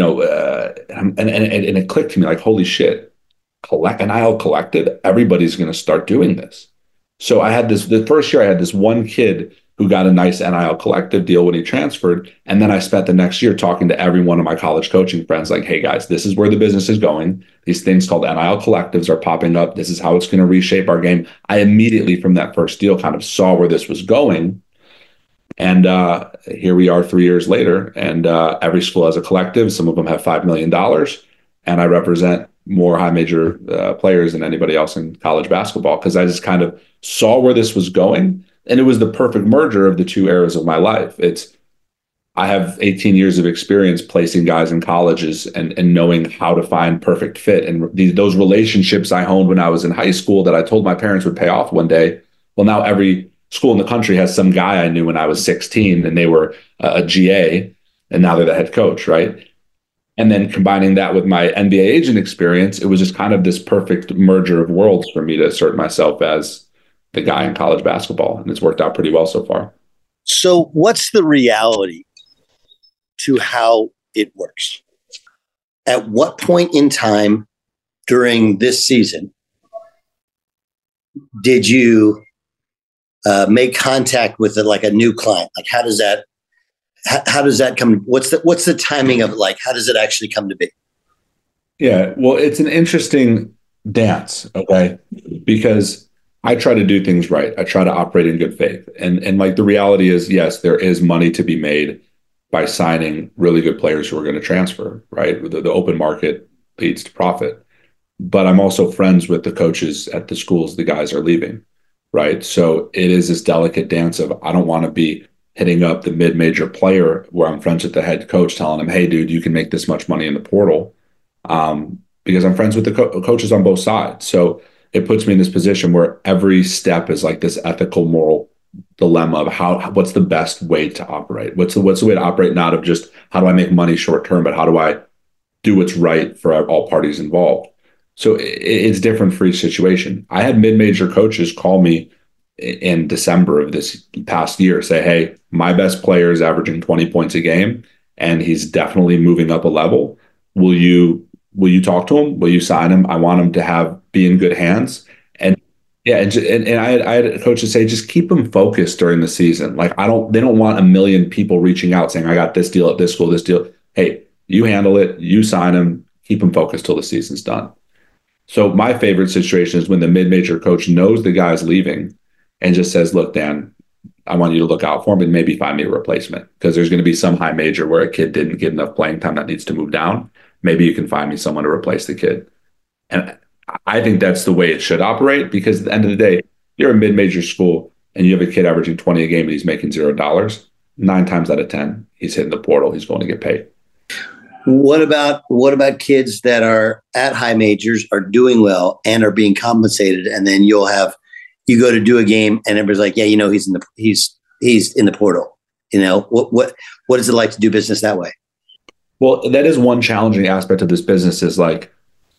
Speaker 4: it clicked to me like, holy shit, NIL Collective, everybody's going to start doing this. So the first year I had this one kid who got a nice NIL Collective deal when he transferred. And then I spent the next year talking to every one of my college coaching friends, like, hey guys, this is where the business is going. These things called NIL Collectives are popping up. This is how it's going to reshape our game. I immediately from that first deal kind of saw where this was going. And here we are 3 years later, and every school has a collective. Some of them have $5 million, and I represent more high major players than anybody else in college basketball because I just kind of saw where this was going, and it was the perfect merger of the 2 eras of my life. I have 18 years of experience placing guys in colleges and knowing how to find perfect fit, and those relationships I honed when I was in high school that I told my parents would pay off one day. Well, now every school in the country has some guy I knew when I was 16 and they were a GA, and now they're the head coach, right? And then combining that with my NBA agent experience, it was just kind of this perfect merger of worlds for me to assert myself as the guy in college basketball. And it's worked out pretty well so far.
Speaker 3: So what's the reality to how it works? At what point in time during this season did you make contact with a new client? Like, how does that come? What's the timing of it? Like, how does it actually come to be?
Speaker 4: Yeah, well, it's an interesting dance, okay? Because I try to do things right. I try to operate in good faith. And like the reality is, yes, there is money to be made by signing really good players who are going to transfer, right? The open market leads to profit. But I'm also friends with the coaches at the schools the guys are leaving, right? So it is this delicate dance of, I don't want to be hitting up the mid-major player where I'm friends with the head coach, telling him, hey, dude, you can make this much money in the portal, because I'm friends with the coaches on both sides. So it puts me in this position where every step is like this ethical, moral dilemma of what's the best way to operate? What's the way to operate, not of just how do I make money short term, but how do I do what's right for all parties involved? So it's different for each situation. I had mid-major coaches call me in December of this past year, say, hey, my best player is averaging 20 points a game and he's definitely moving up a level. Will you talk to him? Will you sign him? I want him to be in good hands. And yeah, and I had a coach say, just keep him focused during the season. Like they don't want a million people reaching out saying, I got this deal at this school, this deal. Hey, you handle it, you sign him, keep him focused till the season's done. So my favorite situation is when the mid-major coach knows the guy's leaving and just says, look, Dan, I want you to look out for him and maybe find me a replacement, because there's going to be some high major where a kid didn't get enough playing time that needs to move down. Maybe you can find me someone to replace the kid. And I think that's the way it should operate, because at the end of the day, you're a mid-major school and you have a kid averaging 20 a game and he's making $0. 9 times out of 10, he's hitting the portal. He's going to get paid.
Speaker 3: What about kids that are at high majors, are doing well and are being compensated, and then you go to do a game and everybody's like, yeah, he's in the portal. What is it like to do business that way?
Speaker 4: Well, that is one challenging aspect of this business, is like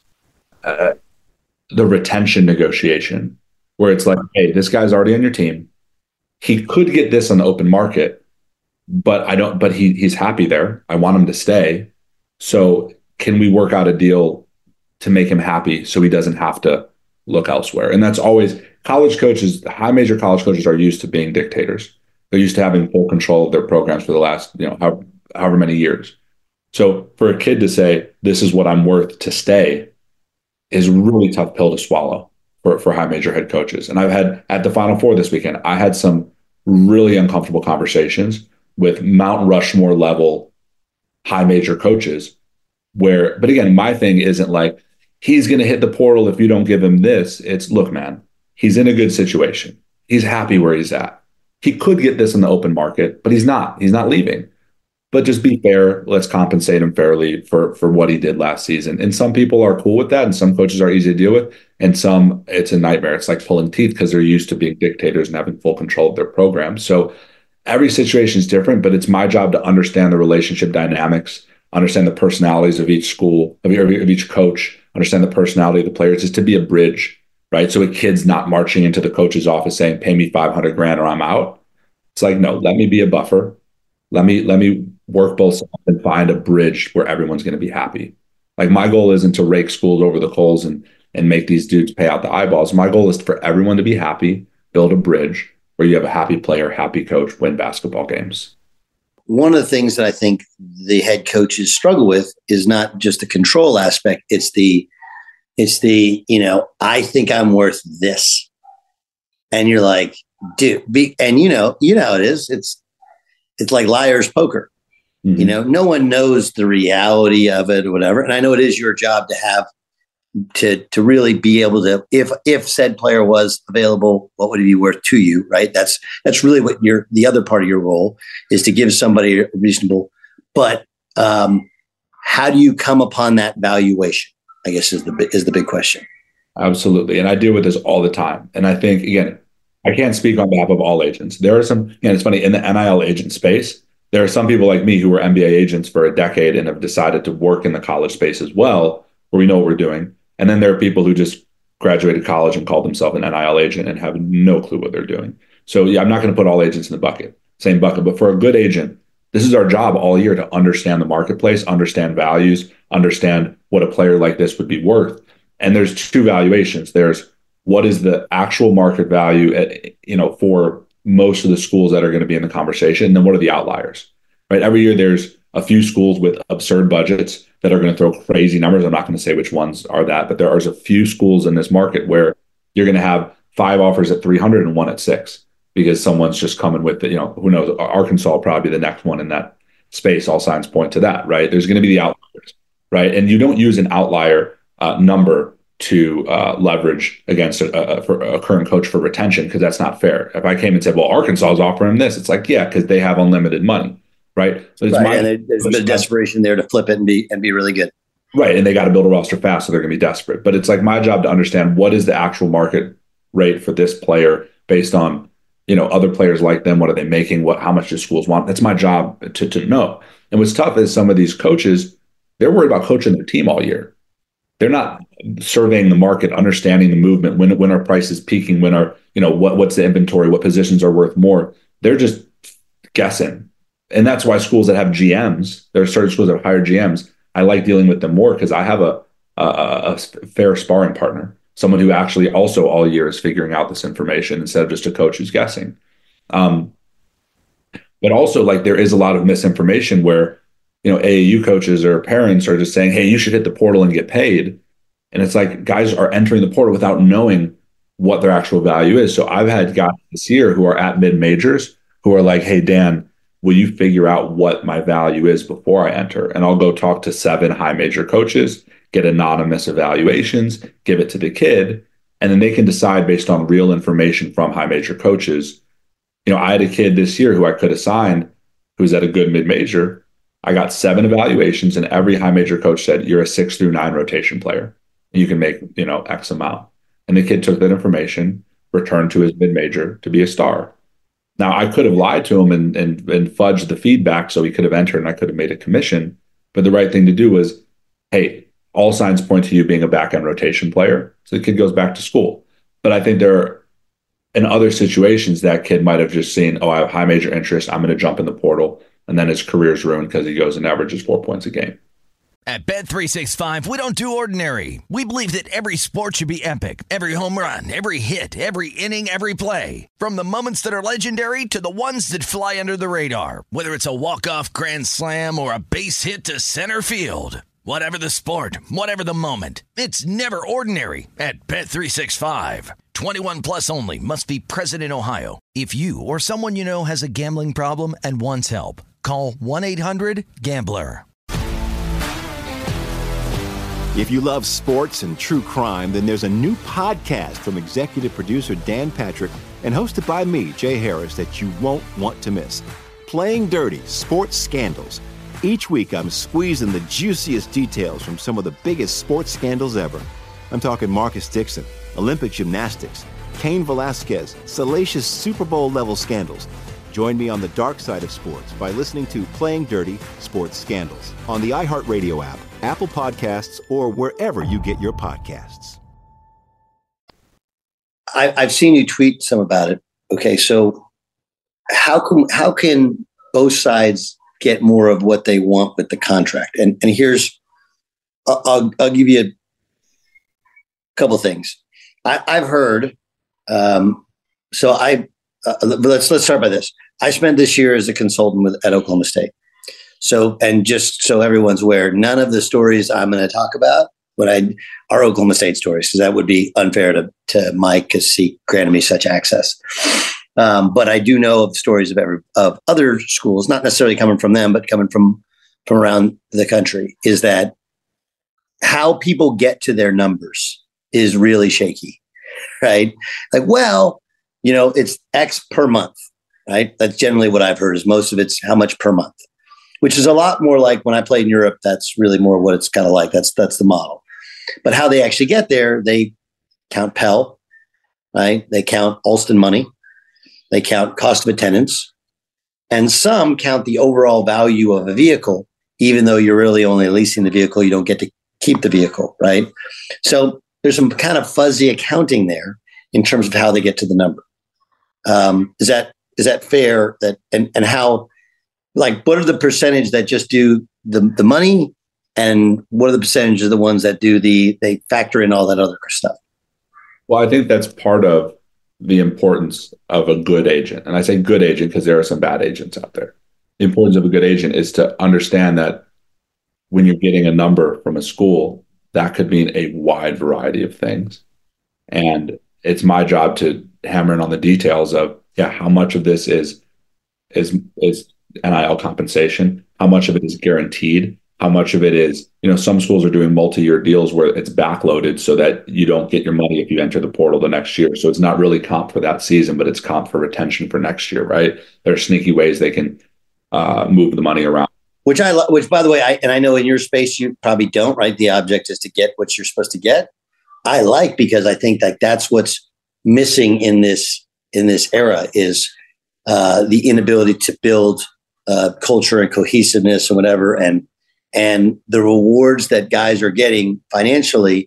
Speaker 4: the retention negotiation, where it's like, hey, this guy's already on your team. He could get this on the open market, but he's happy there. I want him to stay. So can we work out a deal to make him happy so he doesn't have to look elsewhere? And that's always college coaches, high major college coaches are used to being dictators. They're used to having full control of their programs for the last, however many years. So for a kid to say, this is what I'm worth to stay, is a really tough pill to swallow for high major head coaches. And I've had, at the Final Four this weekend, I had some really uncomfortable conversations with Mount Rushmore level high major coaches but again, my thing isn't like, he's going to hit the portal if you don't give him this. It's, look, man, he's in a good situation. He's happy where he's at. He could get this in the open market, but he's not leaving. But just be fair. Let's compensate him fairly for what he did last season. And some people are cool with that, and some coaches are easy to deal with, and some it's a nightmare. It's like pulling teeth, because they're used to being dictators and having full control of their program. So every situation is different, but it's my job to understand the relationship dynamics, understand the personalities of each school, of each coach, understand the personality of the players, is to be a bridge, right? So a kid's not marching into the coach's office saying, pay me $500,000 or I'm out. It's like, no, let me be a buffer. Let me work both sides and find a bridge where everyone's going to be happy. Like, my goal isn't to rake schools over the coals and make these dudes pay out the eyeballs. My goal is for everyone to be happy, build a bridge where you have a happy player, happy coach, win basketball games.
Speaker 3: One of the things that I think the head coaches struggle with is not just the control aspect. It's the, I think I'm worth this. And you're like, dude, and how it is. It's like liar's poker. Mm-hmm. No one knows the reality of it or whatever. And I know it is your job to have to really be able to, if said player was available, what would he be worth to you, right? That's really what the other part of your role is, to give somebody a reasonable, but how do you come upon that valuation, I guess is the big question.
Speaker 4: Absolutely. And I deal with this all the time. And I think, again, I can't speak on behalf of all agents. There are some, it's funny, in the NIL agent space, there are some people like me who were NBA agents for a decade and have decided to work in the college space as well, where we know what we're doing. And then there are people who just graduated college and called themselves an NIL agent and have no clue what they're doing. So yeah, I'm not going to put all agents in the same bucket, but for a good agent, this is our job all year, to understand the marketplace, understand values, understand what a player like this would be worth. And there's two valuations. There's what is the actual market value for most of the schools that are going to be in the conversation. And then what are the outliers, right? Every year there's a few schools with absurd budgets that are going to throw crazy numbers. I'm not going to say which ones are that, but there are a few schools in this market where you're going to have 5 offers at 300 and 1 at 6, because someone's just coming with who knows, Arkansas will probably be the next one in that space. All signs point to that, right? There's going to be the outliers, right? And you don't use an outlier number to leverage against for a current coach for retention, because that's not fair. If I came and said, well, Arkansas is offering this, it's like, yeah, because they have unlimited money, right? So it's
Speaker 3: and there's a bit of desperation there to flip it and be really good.
Speaker 4: Right, and they got to build a roster fast, so they're going to be desperate. But it's like my job to understand what is the actual market rate for this player based on, other players like them. What are they making? How much do schools want? That's my job to know. And what's tough is some of these coaches, they're worried about coaching their team all year. They're not surveying the market, understanding the movement, when our price is peaking, when our, what's the inventory, what positions are worth more. They're just guessing. And that's why schools that have GMs, there are certain schools that have hired GMs, I like dealing with them more because I have a fair sparring partner, someone who actually also all year is figuring out this information instead of just a coach who's guessing. But also, like, there is a lot of misinformation where, AAU coaches or parents are just saying, hey, you should hit the portal and get paid. And it's like guys are entering the portal without knowing what their actual value is. So I've had guys this year who are at mid-majors who are like, hey, Dan, will you figure out what my value is before I enter? And I'll go talk to 7 high major coaches, get anonymous evaluations, give it to the kid, and then they can decide based on real information from high major coaches. I had a kid this year who I could have signed who's at a good mid-major. I got 7 evaluations, and every high major coach said, you're a 6 through 9 rotation player. You can make, X amount. And the kid took that information, returned to his mid-major to be a star. Now, I could have lied to him and fudged the feedback so he could have entered and I could have made a commission. But the right thing to do was, hey, all signs point to you being a back-end rotation player. So the kid goes back to school. But I think in other situations, that kid might have just seen, I have high major interest, I'm going to jump in the portal. And then his career's ruined because he goes and averages 4 points a game.
Speaker 1: At Bet365, we don't do ordinary. We believe that every sport should be epic. Every home run, every hit, every inning, every play. From the moments that are legendary to the ones that fly under the radar. Whether it's a walk-off grand slam or a base hit to center field. Whatever the sport, whatever the moment, it's never ordinary at Bet365. 21 plus only. Must be present in Ohio. If you or someone you know has a gambling problem and wants help, call 1-800-GAMBLER.
Speaker 6: If you love sports and true crime, then there's a new podcast from executive producer Dan Patrick and hosted by me, Jay Harris, that you won't want to miss. Playing Dirty: Sports Scandals. Each week, I'm squeezing the juiciest details from some of the biggest sports scandals ever. I'm talking Marcus Dixon, Olympic gymnastics, Cain Velasquez, salacious Super Bowl-level scandals. Join me on the dark side of sports by listening to Playing Dirty: Sports Scandals on the iHeartRadio app, Apple Podcasts, or wherever you get your podcasts.
Speaker 3: I've seen you tweet some about it. Okay, so how can both sides get more of what they want with the contract? And here's, I'll give you a couple things. I've heard. Let's start by this. I spent this year as a consultant at Oklahoma State. So, and just so everyone's aware, none of the stories I'm going to talk about are Oklahoma State stories, because that would be unfair to Mike, because he granted me such access. But I do know of the stories of other schools, not necessarily coming from them, but coming from around the country, is that how people get to their numbers is really shaky, right? Like, well, it's X per month, right? That's generally what I've heard, is most of it's how much per month, which is a lot more like when I played in Europe. That's really more what it's kind of like. That's the model. But how they actually get there, they count Pell, right? They count Alston money. They count cost of attendance. And some count the overall value of a vehicle, even though you're really only leasing the vehicle. You don't get to keep the vehicle, right? So there's some kind of fuzzy accounting there in terms of how they get to the number. Is that fair? And how, like, what are the percentage that just do the money, and what are the percentage of the ones that they factor in all that other stuff?
Speaker 4: Well, I think that's part of the importance of a good agent. And I say good agent because there are some bad agents out there. The importance of a good agent is to understand that when you're getting a number from a school, that could mean a wide variety of things. And it's my job to hammer in on the details of, how much of this is NIL compensation, how much of it is guaranteed, how much of it is, some schools are doing multi-year deals where it's backloaded so that you don't get your money if you enter the portal the next year. So it's not really comp for that season, but it's comp for retention for next year, right? There are sneaky ways they can move the money around.
Speaker 3: Which by the way, I know in your space you probably don't, right? The object is to get what you're supposed to get. I like, because I think that that's what's missing in this era is the inability to build culture and cohesiveness and whatever, and the rewards that guys are getting financially.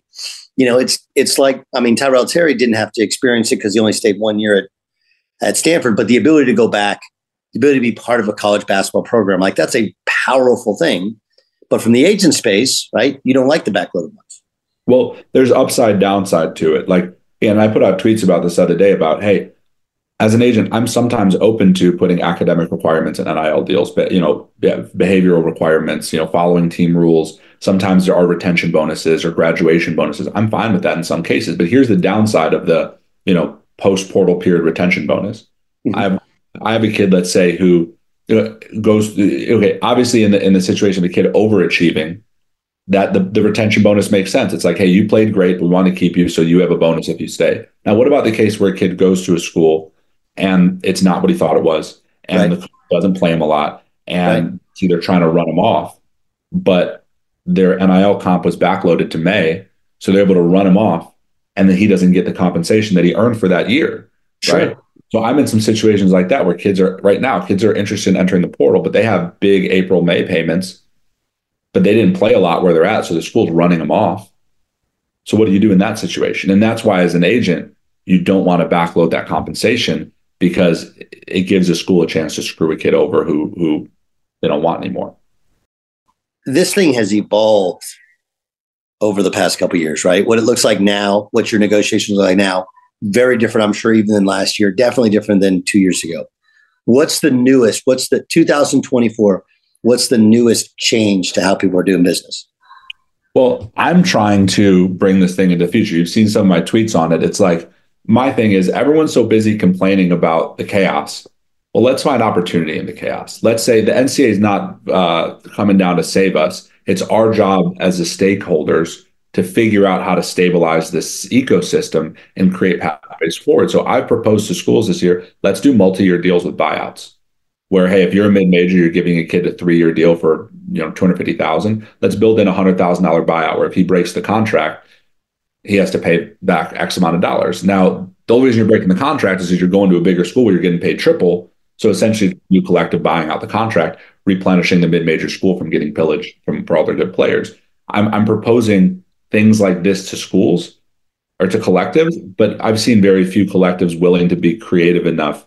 Speaker 3: It's like, Tyrell Terry didn't have to experience it because he only stayed 1 year at Stanford, but the ability to go back, the ability to be part of a college basketball program, like that's a powerful thing. But from the agent space, right, you don't like the backloaded ones.
Speaker 4: Well, there's upside downside to it. And I put out tweets about this the other day about, hey, as an agent, I'm sometimes open to putting academic requirements in NIL deals, but behavioral requirements, following team rules. Sometimes there are retention bonuses or graduation bonuses. I'm fine with that in some cases, but here's the downside of the, post-portal period retention bonus. Mm-hmm. I have a kid, let's say, who goes, obviously in the situation of a kid overachieving, that the retention bonus makes sense. It's like, hey, you played great, we want to keep you, so you have a bonus if you stay. Now, what about the case where a kid goes to a school and it's not what he thought it was, and the coach doesn't play him a lot, and it's either trying to run him off, but their NIL comp was backloaded to May, so they're able to run him off, and then he doesn't get the compensation that he earned for that year, right? So I'm in some situations like that where kids are interested in entering the portal, but they have big April, May payments, but they didn't play a lot where they're at, so the school's running them off. So what do you do in that situation? And that's why, as an agent, you don't want to backload that compensation, because it gives a school a chance to screw a kid over who they don't want anymore.
Speaker 3: This thing has evolved over the past couple of years, right? What it looks like now, what your negotiations are like now, very different, I'm sure, even than last year, definitely different than 2 years ago. What's the newest? What's the 2024? What's the newest change to how people are doing business?
Speaker 4: Well, I'm trying to bring this thing into the future. You've seen some of my tweets on it. It's like, my thing is, everyone's so busy complaining about the chaos. Well, let's find opportunity in the chaos. Let's say the NCAA is not coming down to save us. It's our job as the stakeholders to figure out how to stabilize this ecosystem and create pathways forward. So I've proposed to schools this year, let's do multi-year deals with buyouts, where, hey, if you're a mid-major, you're giving a kid a 3-year deal for $250,000. Let's build in a $100,000 buyout, where if he breaks the contract, he has to pay back X amount of dollars. Now, the only reason you're breaking the contract is because you're going to a bigger school where you're getting paid triple. So essentially, you collective buying out the contract, replenishing the mid-major school from getting pillaged for all their good players. I'm proposing things like this to schools or to collectives, but I've seen very few collectives willing to be creative enough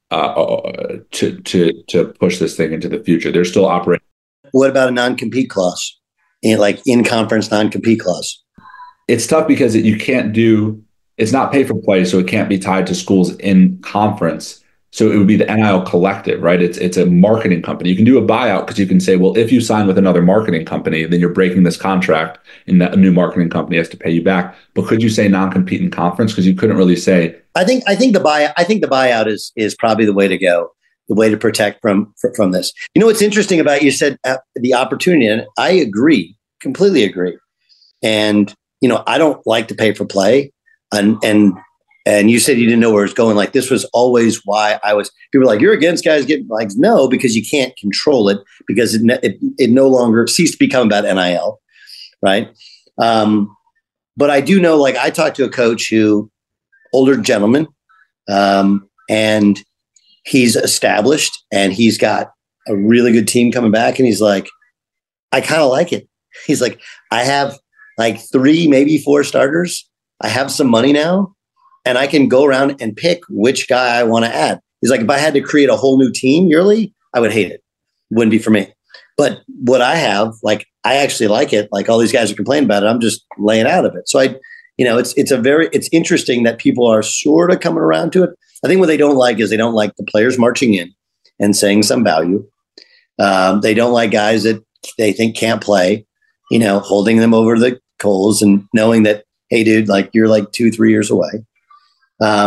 Speaker 4: to push this thing into the future. They're still operating.
Speaker 3: What about a non-compete clause? In-conference non-compete clause?
Speaker 4: It's tough because it's not pay for play, so it can't be tied to schools in conference. So it would be the NIL collective, right? It's a marketing company. You can do a buyout because you can say, well, if you sign with another marketing company, then you're breaking this contract, and that new marketing company has to pay you back. But could you say non-compete in conference? Because you couldn't really say. I think the buyout is probably the way to go, the way to protect from this. What's interesting about, you said the opportunity, and I agree, completely agree. And I don't like to pay for play, and you said you didn't know where it's going. Like, this was always why people were like, you're against guys getting, like, no, because you can't control it, because it no longer ceased to become about NIL. Right. But I do know, like, I talked to a coach older gentleman, and he's established, and he's got a really good team coming back. And he's like, I kind of like it. He's like, I have like 3, maybe 4 starters. I have some money now, and I can go around and pick which guy I want to add. He's like, if I had to create a whole new team yearly, I would hate it. It wouldn't be for me. But what I have, like, I actually like it. Like, all these guys are complaining about it, I'm just laying out of it. So it's interesting that people are sort of coming around to it. I think what they don't like is they don't like the players marching in and saying some value. They don't like guys that they think can't play, holding them over the coals and knowing that, hey, dude, like, you're like 2-3 years away.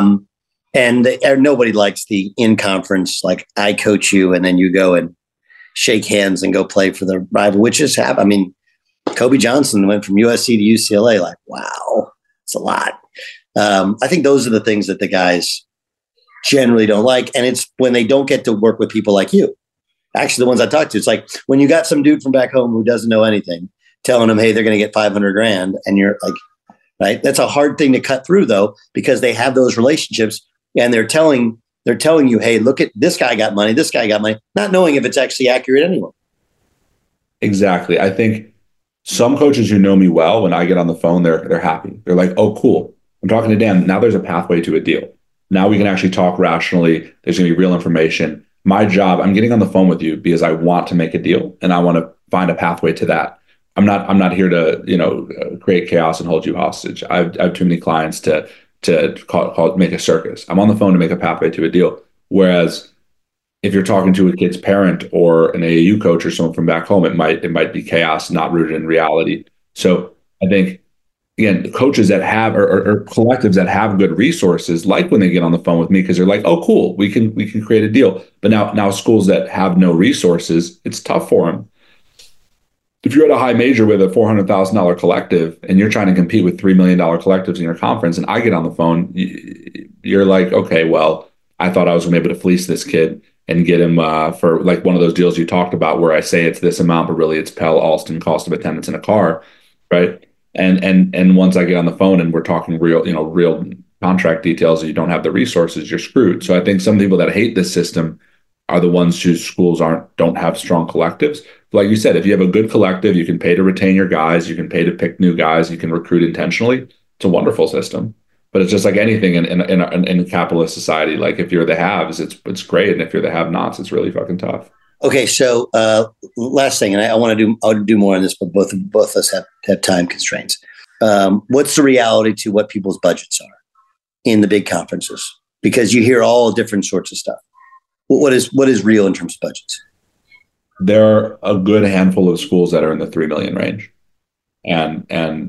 Speaker 4: And nobody likes the in-conference, like, I coach you and then you go and
Speaker 3: shake hands and go play for the rival, which is I mean, Kobe Johnson went from USC to UCLA. Like, wow, it's a lot. I think those are the things that the guys generally don't like. And it's when they don't get to work with people like you. Actually, the ones I talked to, it's like when you got some dude from back home who doesn't know anything, telling them, hey, they're going to get $500,000. And you're like, right. That's a hard thing to cut through, though, because they have those relationships and they're telling you, hey, look at this guy got money. This guy got money, not knowing if it's actually accurate anyway.
Speaker 4: Exactly. I think some coaches who know me well, when I get on the phone, they're happy. They're like, oh, cool. I'm talking to Dan. Now there's a pathway to a deal. Now we can actually talk rationally. There's going to be real information. My job, I'm getting on the phone with you because I want to make a deal and I want to find a pathway to that. I'm not here to, create chaos and hold you hostage. I have too many clients to make a circus. I'm on the phone to make a pathway to a deal. Whereas if you're talking to a kid's parent or an AAU coach or someone from back home, it might be chaos, not rooted in reality. So I think, again, coaches that have or collectives that have good resources, like when they get on the phone with me, because they're like, oh, cool, we can create a deal. But now schools that have no resources, it's tough for them. If you're at a high major with a $400,000 collective and you're trying to compete with $3 million collectives in your conference, and I get on the phone, you're like, okay, well, I thought I was going to be able to fleece this kid and get him for like one of those deals you talked about where I say it's this amount, but really it's Pell, Alston, cost of attendance in a car, right? And once I get on the phone and we're talking real contract details, and you don't have the resources, you're screwed. So I think some people that hate this system are the ones whose schools don't have strong collectives. Like you said, if you have a good collective, you can pay to retain your guys, you can pay to pick new guys, you can recruit intentionally. It's a wonderful system. But it's just like anything in a capitalist society. Like if you're the haves, it's great, and if you're the have-nots, it's really fucking tough.
Speaker 3: Okay, so last thing, and I'll do more on this, but both of us have time constraints. What's the reality to what people's budgets are in the big conferences? Because you hear all different sorts of stuff. What is real in terms of budgets?
Speaker 4: There are a good handful of schools that are in the 3 million range, and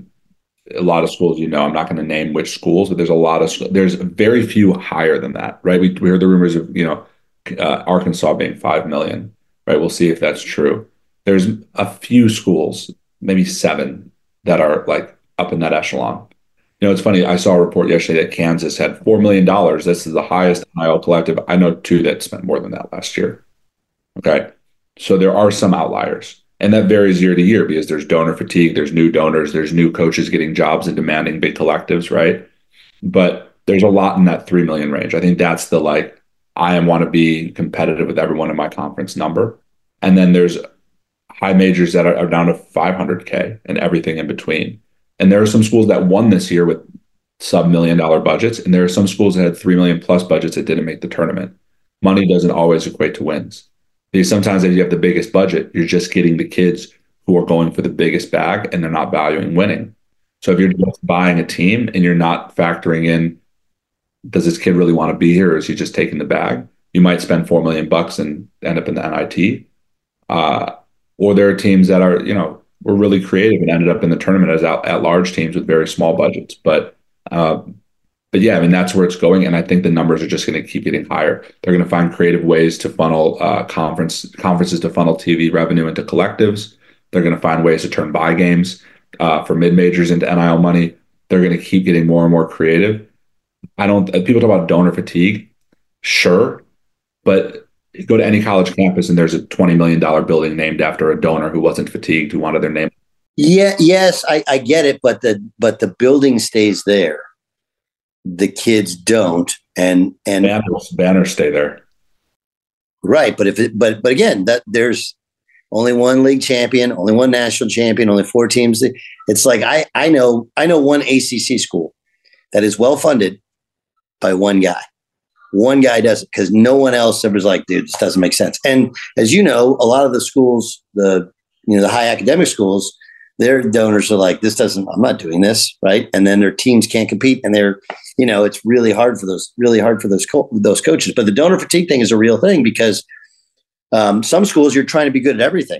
Speaker 4: a lot of schools. I'm not going to name which schools, but there's very few higher than that, right? We heard the rumors of Arkansas being 5 million. Right. We'll see if that's true. There's a few schools, maybe 7, that are like up in that echelon. It's funny. I saw a report yesterday that Kansas had $4 million. This is the highest NIL collective. I know 2 that spent more than that last year. Okay. So there are some outliers, and that varies year to year because there's donor fatigue. There's new donors. There's new coaches getting jobs and demanding big collectives. Right. But there's a lot in that 3 million range. I think that's the I want to be competitive with everyone in my conference number. And then there's high majors that are down to 500K and everything in between. And there are some schools that won this year with sub $1 million budgets. And there are some schools that had 3 million plus budgets that didn't make the tournament. Money doesn't always equate to wins. Because sometimes if you have the biggest budget, you're just getting the kids who are going for the biggest bag and they're not valuing winning. So if you're just buying a team and you're not factoring in, does this kid really want to be here, or is he just taking the bag? You might spend $4 million and end up in the NIT. Or there are teams that are, were really creative and ended up in the tournament as at large teams with very small budgets. But yeah, I mean, that's where it's going. And I think the numbers are just going to keep getting higher. They're going to find creative ways to funnel conferences to funnel TV revenue into collectives. They're going to find ways to turn buy games for mid-majors into NIL money. They're going to keep getting more and more creative. People talk about donor fatigue. Sure. But go to any college campus and there's a $20 million building named after a donor who wasn't fatigued, who wanted their name.
Speaker 3: Yeah. Yes, I get it. But the building stays there. The kids don't. And
Speaker 4: banners stay there.
Speaker 3: Right. But again, that there's only one league champion, only one national champion, only 4 teams. It's like, I know one ACC school that is well-funded by one guy. One guy does it because no one else ever was like, dude, this doesn't make sense. And as you know, a lot of the schools, the high academic schools, their donors are like, I'm not doing this. Right. And then their teams can't compete. And it's really hard for those coaches. But the donor fatigue thing is a real thing because some schools you're trying to be good at everything,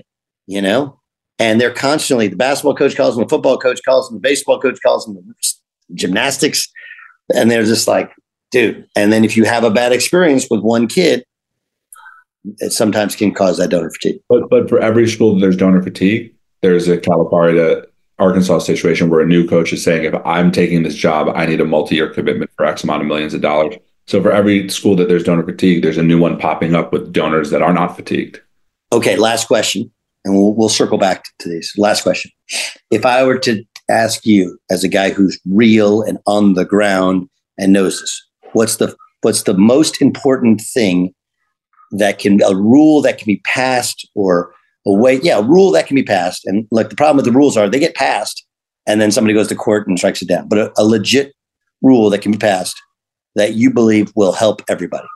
Speaker 3: and they're constantly, the basketball coach calls them, the football coach calls them, the baseball coach calls them, the gymnastics. And they're just like, dude. And then if you have a bad experience with one kid, it sometimes can cause that donor fatigue.
Speaker 4: But for every school, there's donor fatigue. There's a Calipari to Arkansas situation where a new coach is saying, if I'm taking this job, I need a multi-year commitment for X amount of millions of dollars. So for every school that there's donor fatigue, there's a new one popping up with donors that are not fatigued.
Speaker 3: Okay, last question, and we'll circle back to these. Last question. If I were to ask you, as a guy who's real and on the ground and knows this, what's the most important thing a rule that can be passed, or a rule that can be passed? And like, the problem with the rules are they get passed and then somebody goes to court and strikes it down. But a legit rule that can be passed that you believe will help everybody.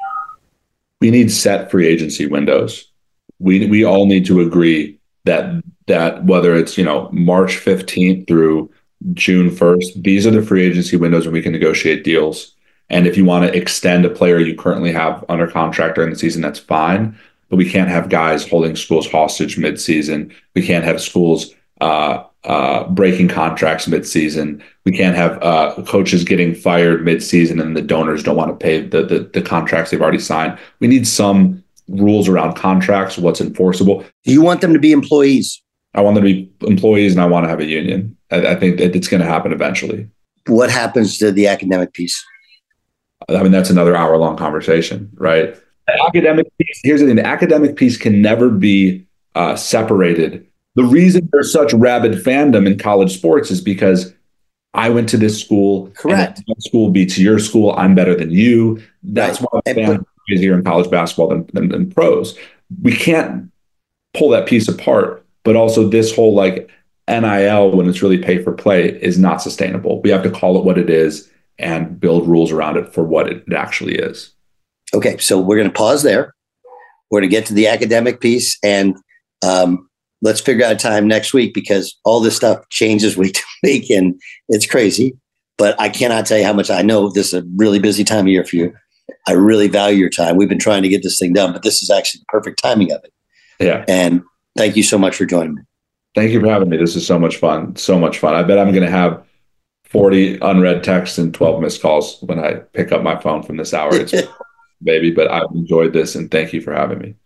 Speaker 4: We need set free agency windows. We all need to agree that whether it's, March 15th through June 1st, these are the free agency windows when we can negotiate deals. And if you want to extend a player you currently have under contract during the season, that's fine. But we can't have guys holding schools hostage midseason. We can't have schools breaking contracts midseason. We can't have coaches getting fired midseason and the donors don't want to pay the contracts they've already signed. We need some rules around contracts, what's enforceable.
Speaker 3: Do you want them to be employees?
Speaker 4: I want them to be employees, and I want to have a union. I think it's going to happen eventually.
Speaker 3: What happens to the academic piece?
Speaker 4: I mean, that's another hour-long conversation, right? The academic piece, here's the thing. The academic piece can never be separated. The reason there's such rabid fandom in college sports is because I went to this school.
Speaker 3: Correct.
Speaker 4: And school beats your school. I'm better than you. That's why the fandom is easier in college basketball than pros. We can't pull that piece apart. But also this whole NIL, when it's really pay for play, is not sustainable. We have to call it what it is and build rules around it for what it actually is.
Speaker 3: Okay, so we're going to pause there. We're going to get to the academic piece, and let's figure out a time next week, because all this stuff changes week to week, and it's crazy. But I cannot tell you how much I know this is a really busy time of year for you. I really value your time. We've been trying to get this thing done, but this is actually the perfect timing of it.
Speaker 4: Yeah.
Speaker 3: And thank you so much for joining me.
Speaker 4: Thank you for having me. This is so much fun. So much fun. I bet I'm going to have 40 unread texts and 12 missed calls when I pick up my phone from this hour. It's baby, but I've enjoyed this, and thank you for having me.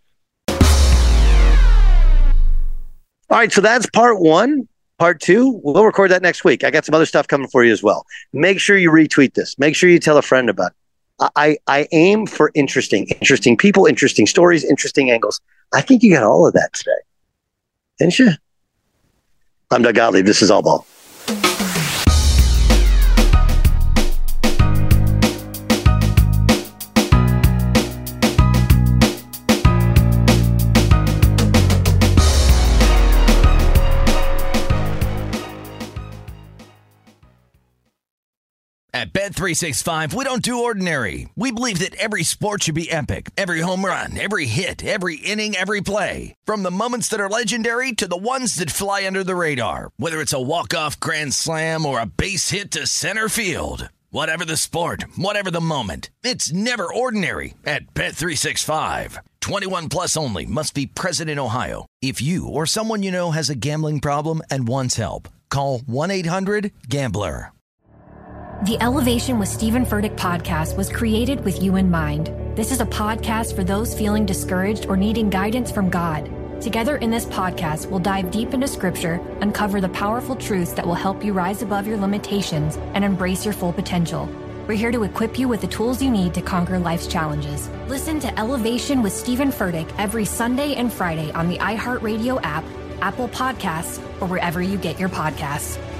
Speaker 3: All right, so that's part one. Part two, we'll record that next week. I got some other stuff coming for you as well. Make sure you retweet this. Make sure you tell a friend about it. I aim for interesting people, interesting stories, interesting angles. I think you got all of that today. Didn't you? I'm Doug Gottlieb. This is All Ball.
Speaker 1: At Bet365, we don't do ordinary. We believe that every sport should be epic. Every home run, every hit, every inning, every play. From the moments that are legendary to the ones that fly under the radar. Whether it's a walk-off grand slam or a base hit to center field. Whatever the sport, whatever the moment. It's never ordinary at Bet365. 21 plus only. Must be present in Ohio. If you or someone you know has a gambling problem and wants help, call 1-800-GAMBLER.
Speaker 2: The Elevation with Stephen Furtick podcast was created with you in mind. This is a podcast for those feeling discouraged or needing guidance from God. Together in this podcast, we'll dive deep into Scripture, uncover the powerful truths that will help you rise above your limitations and embrace your full potential. We're here to equip you with the tools you need to conquer life's challenges. Listen to Elevation with Stephen Furtick every Sunday and Friday on the iHeartRadio app, Apple Podcasts, or wherever you get your podcasts.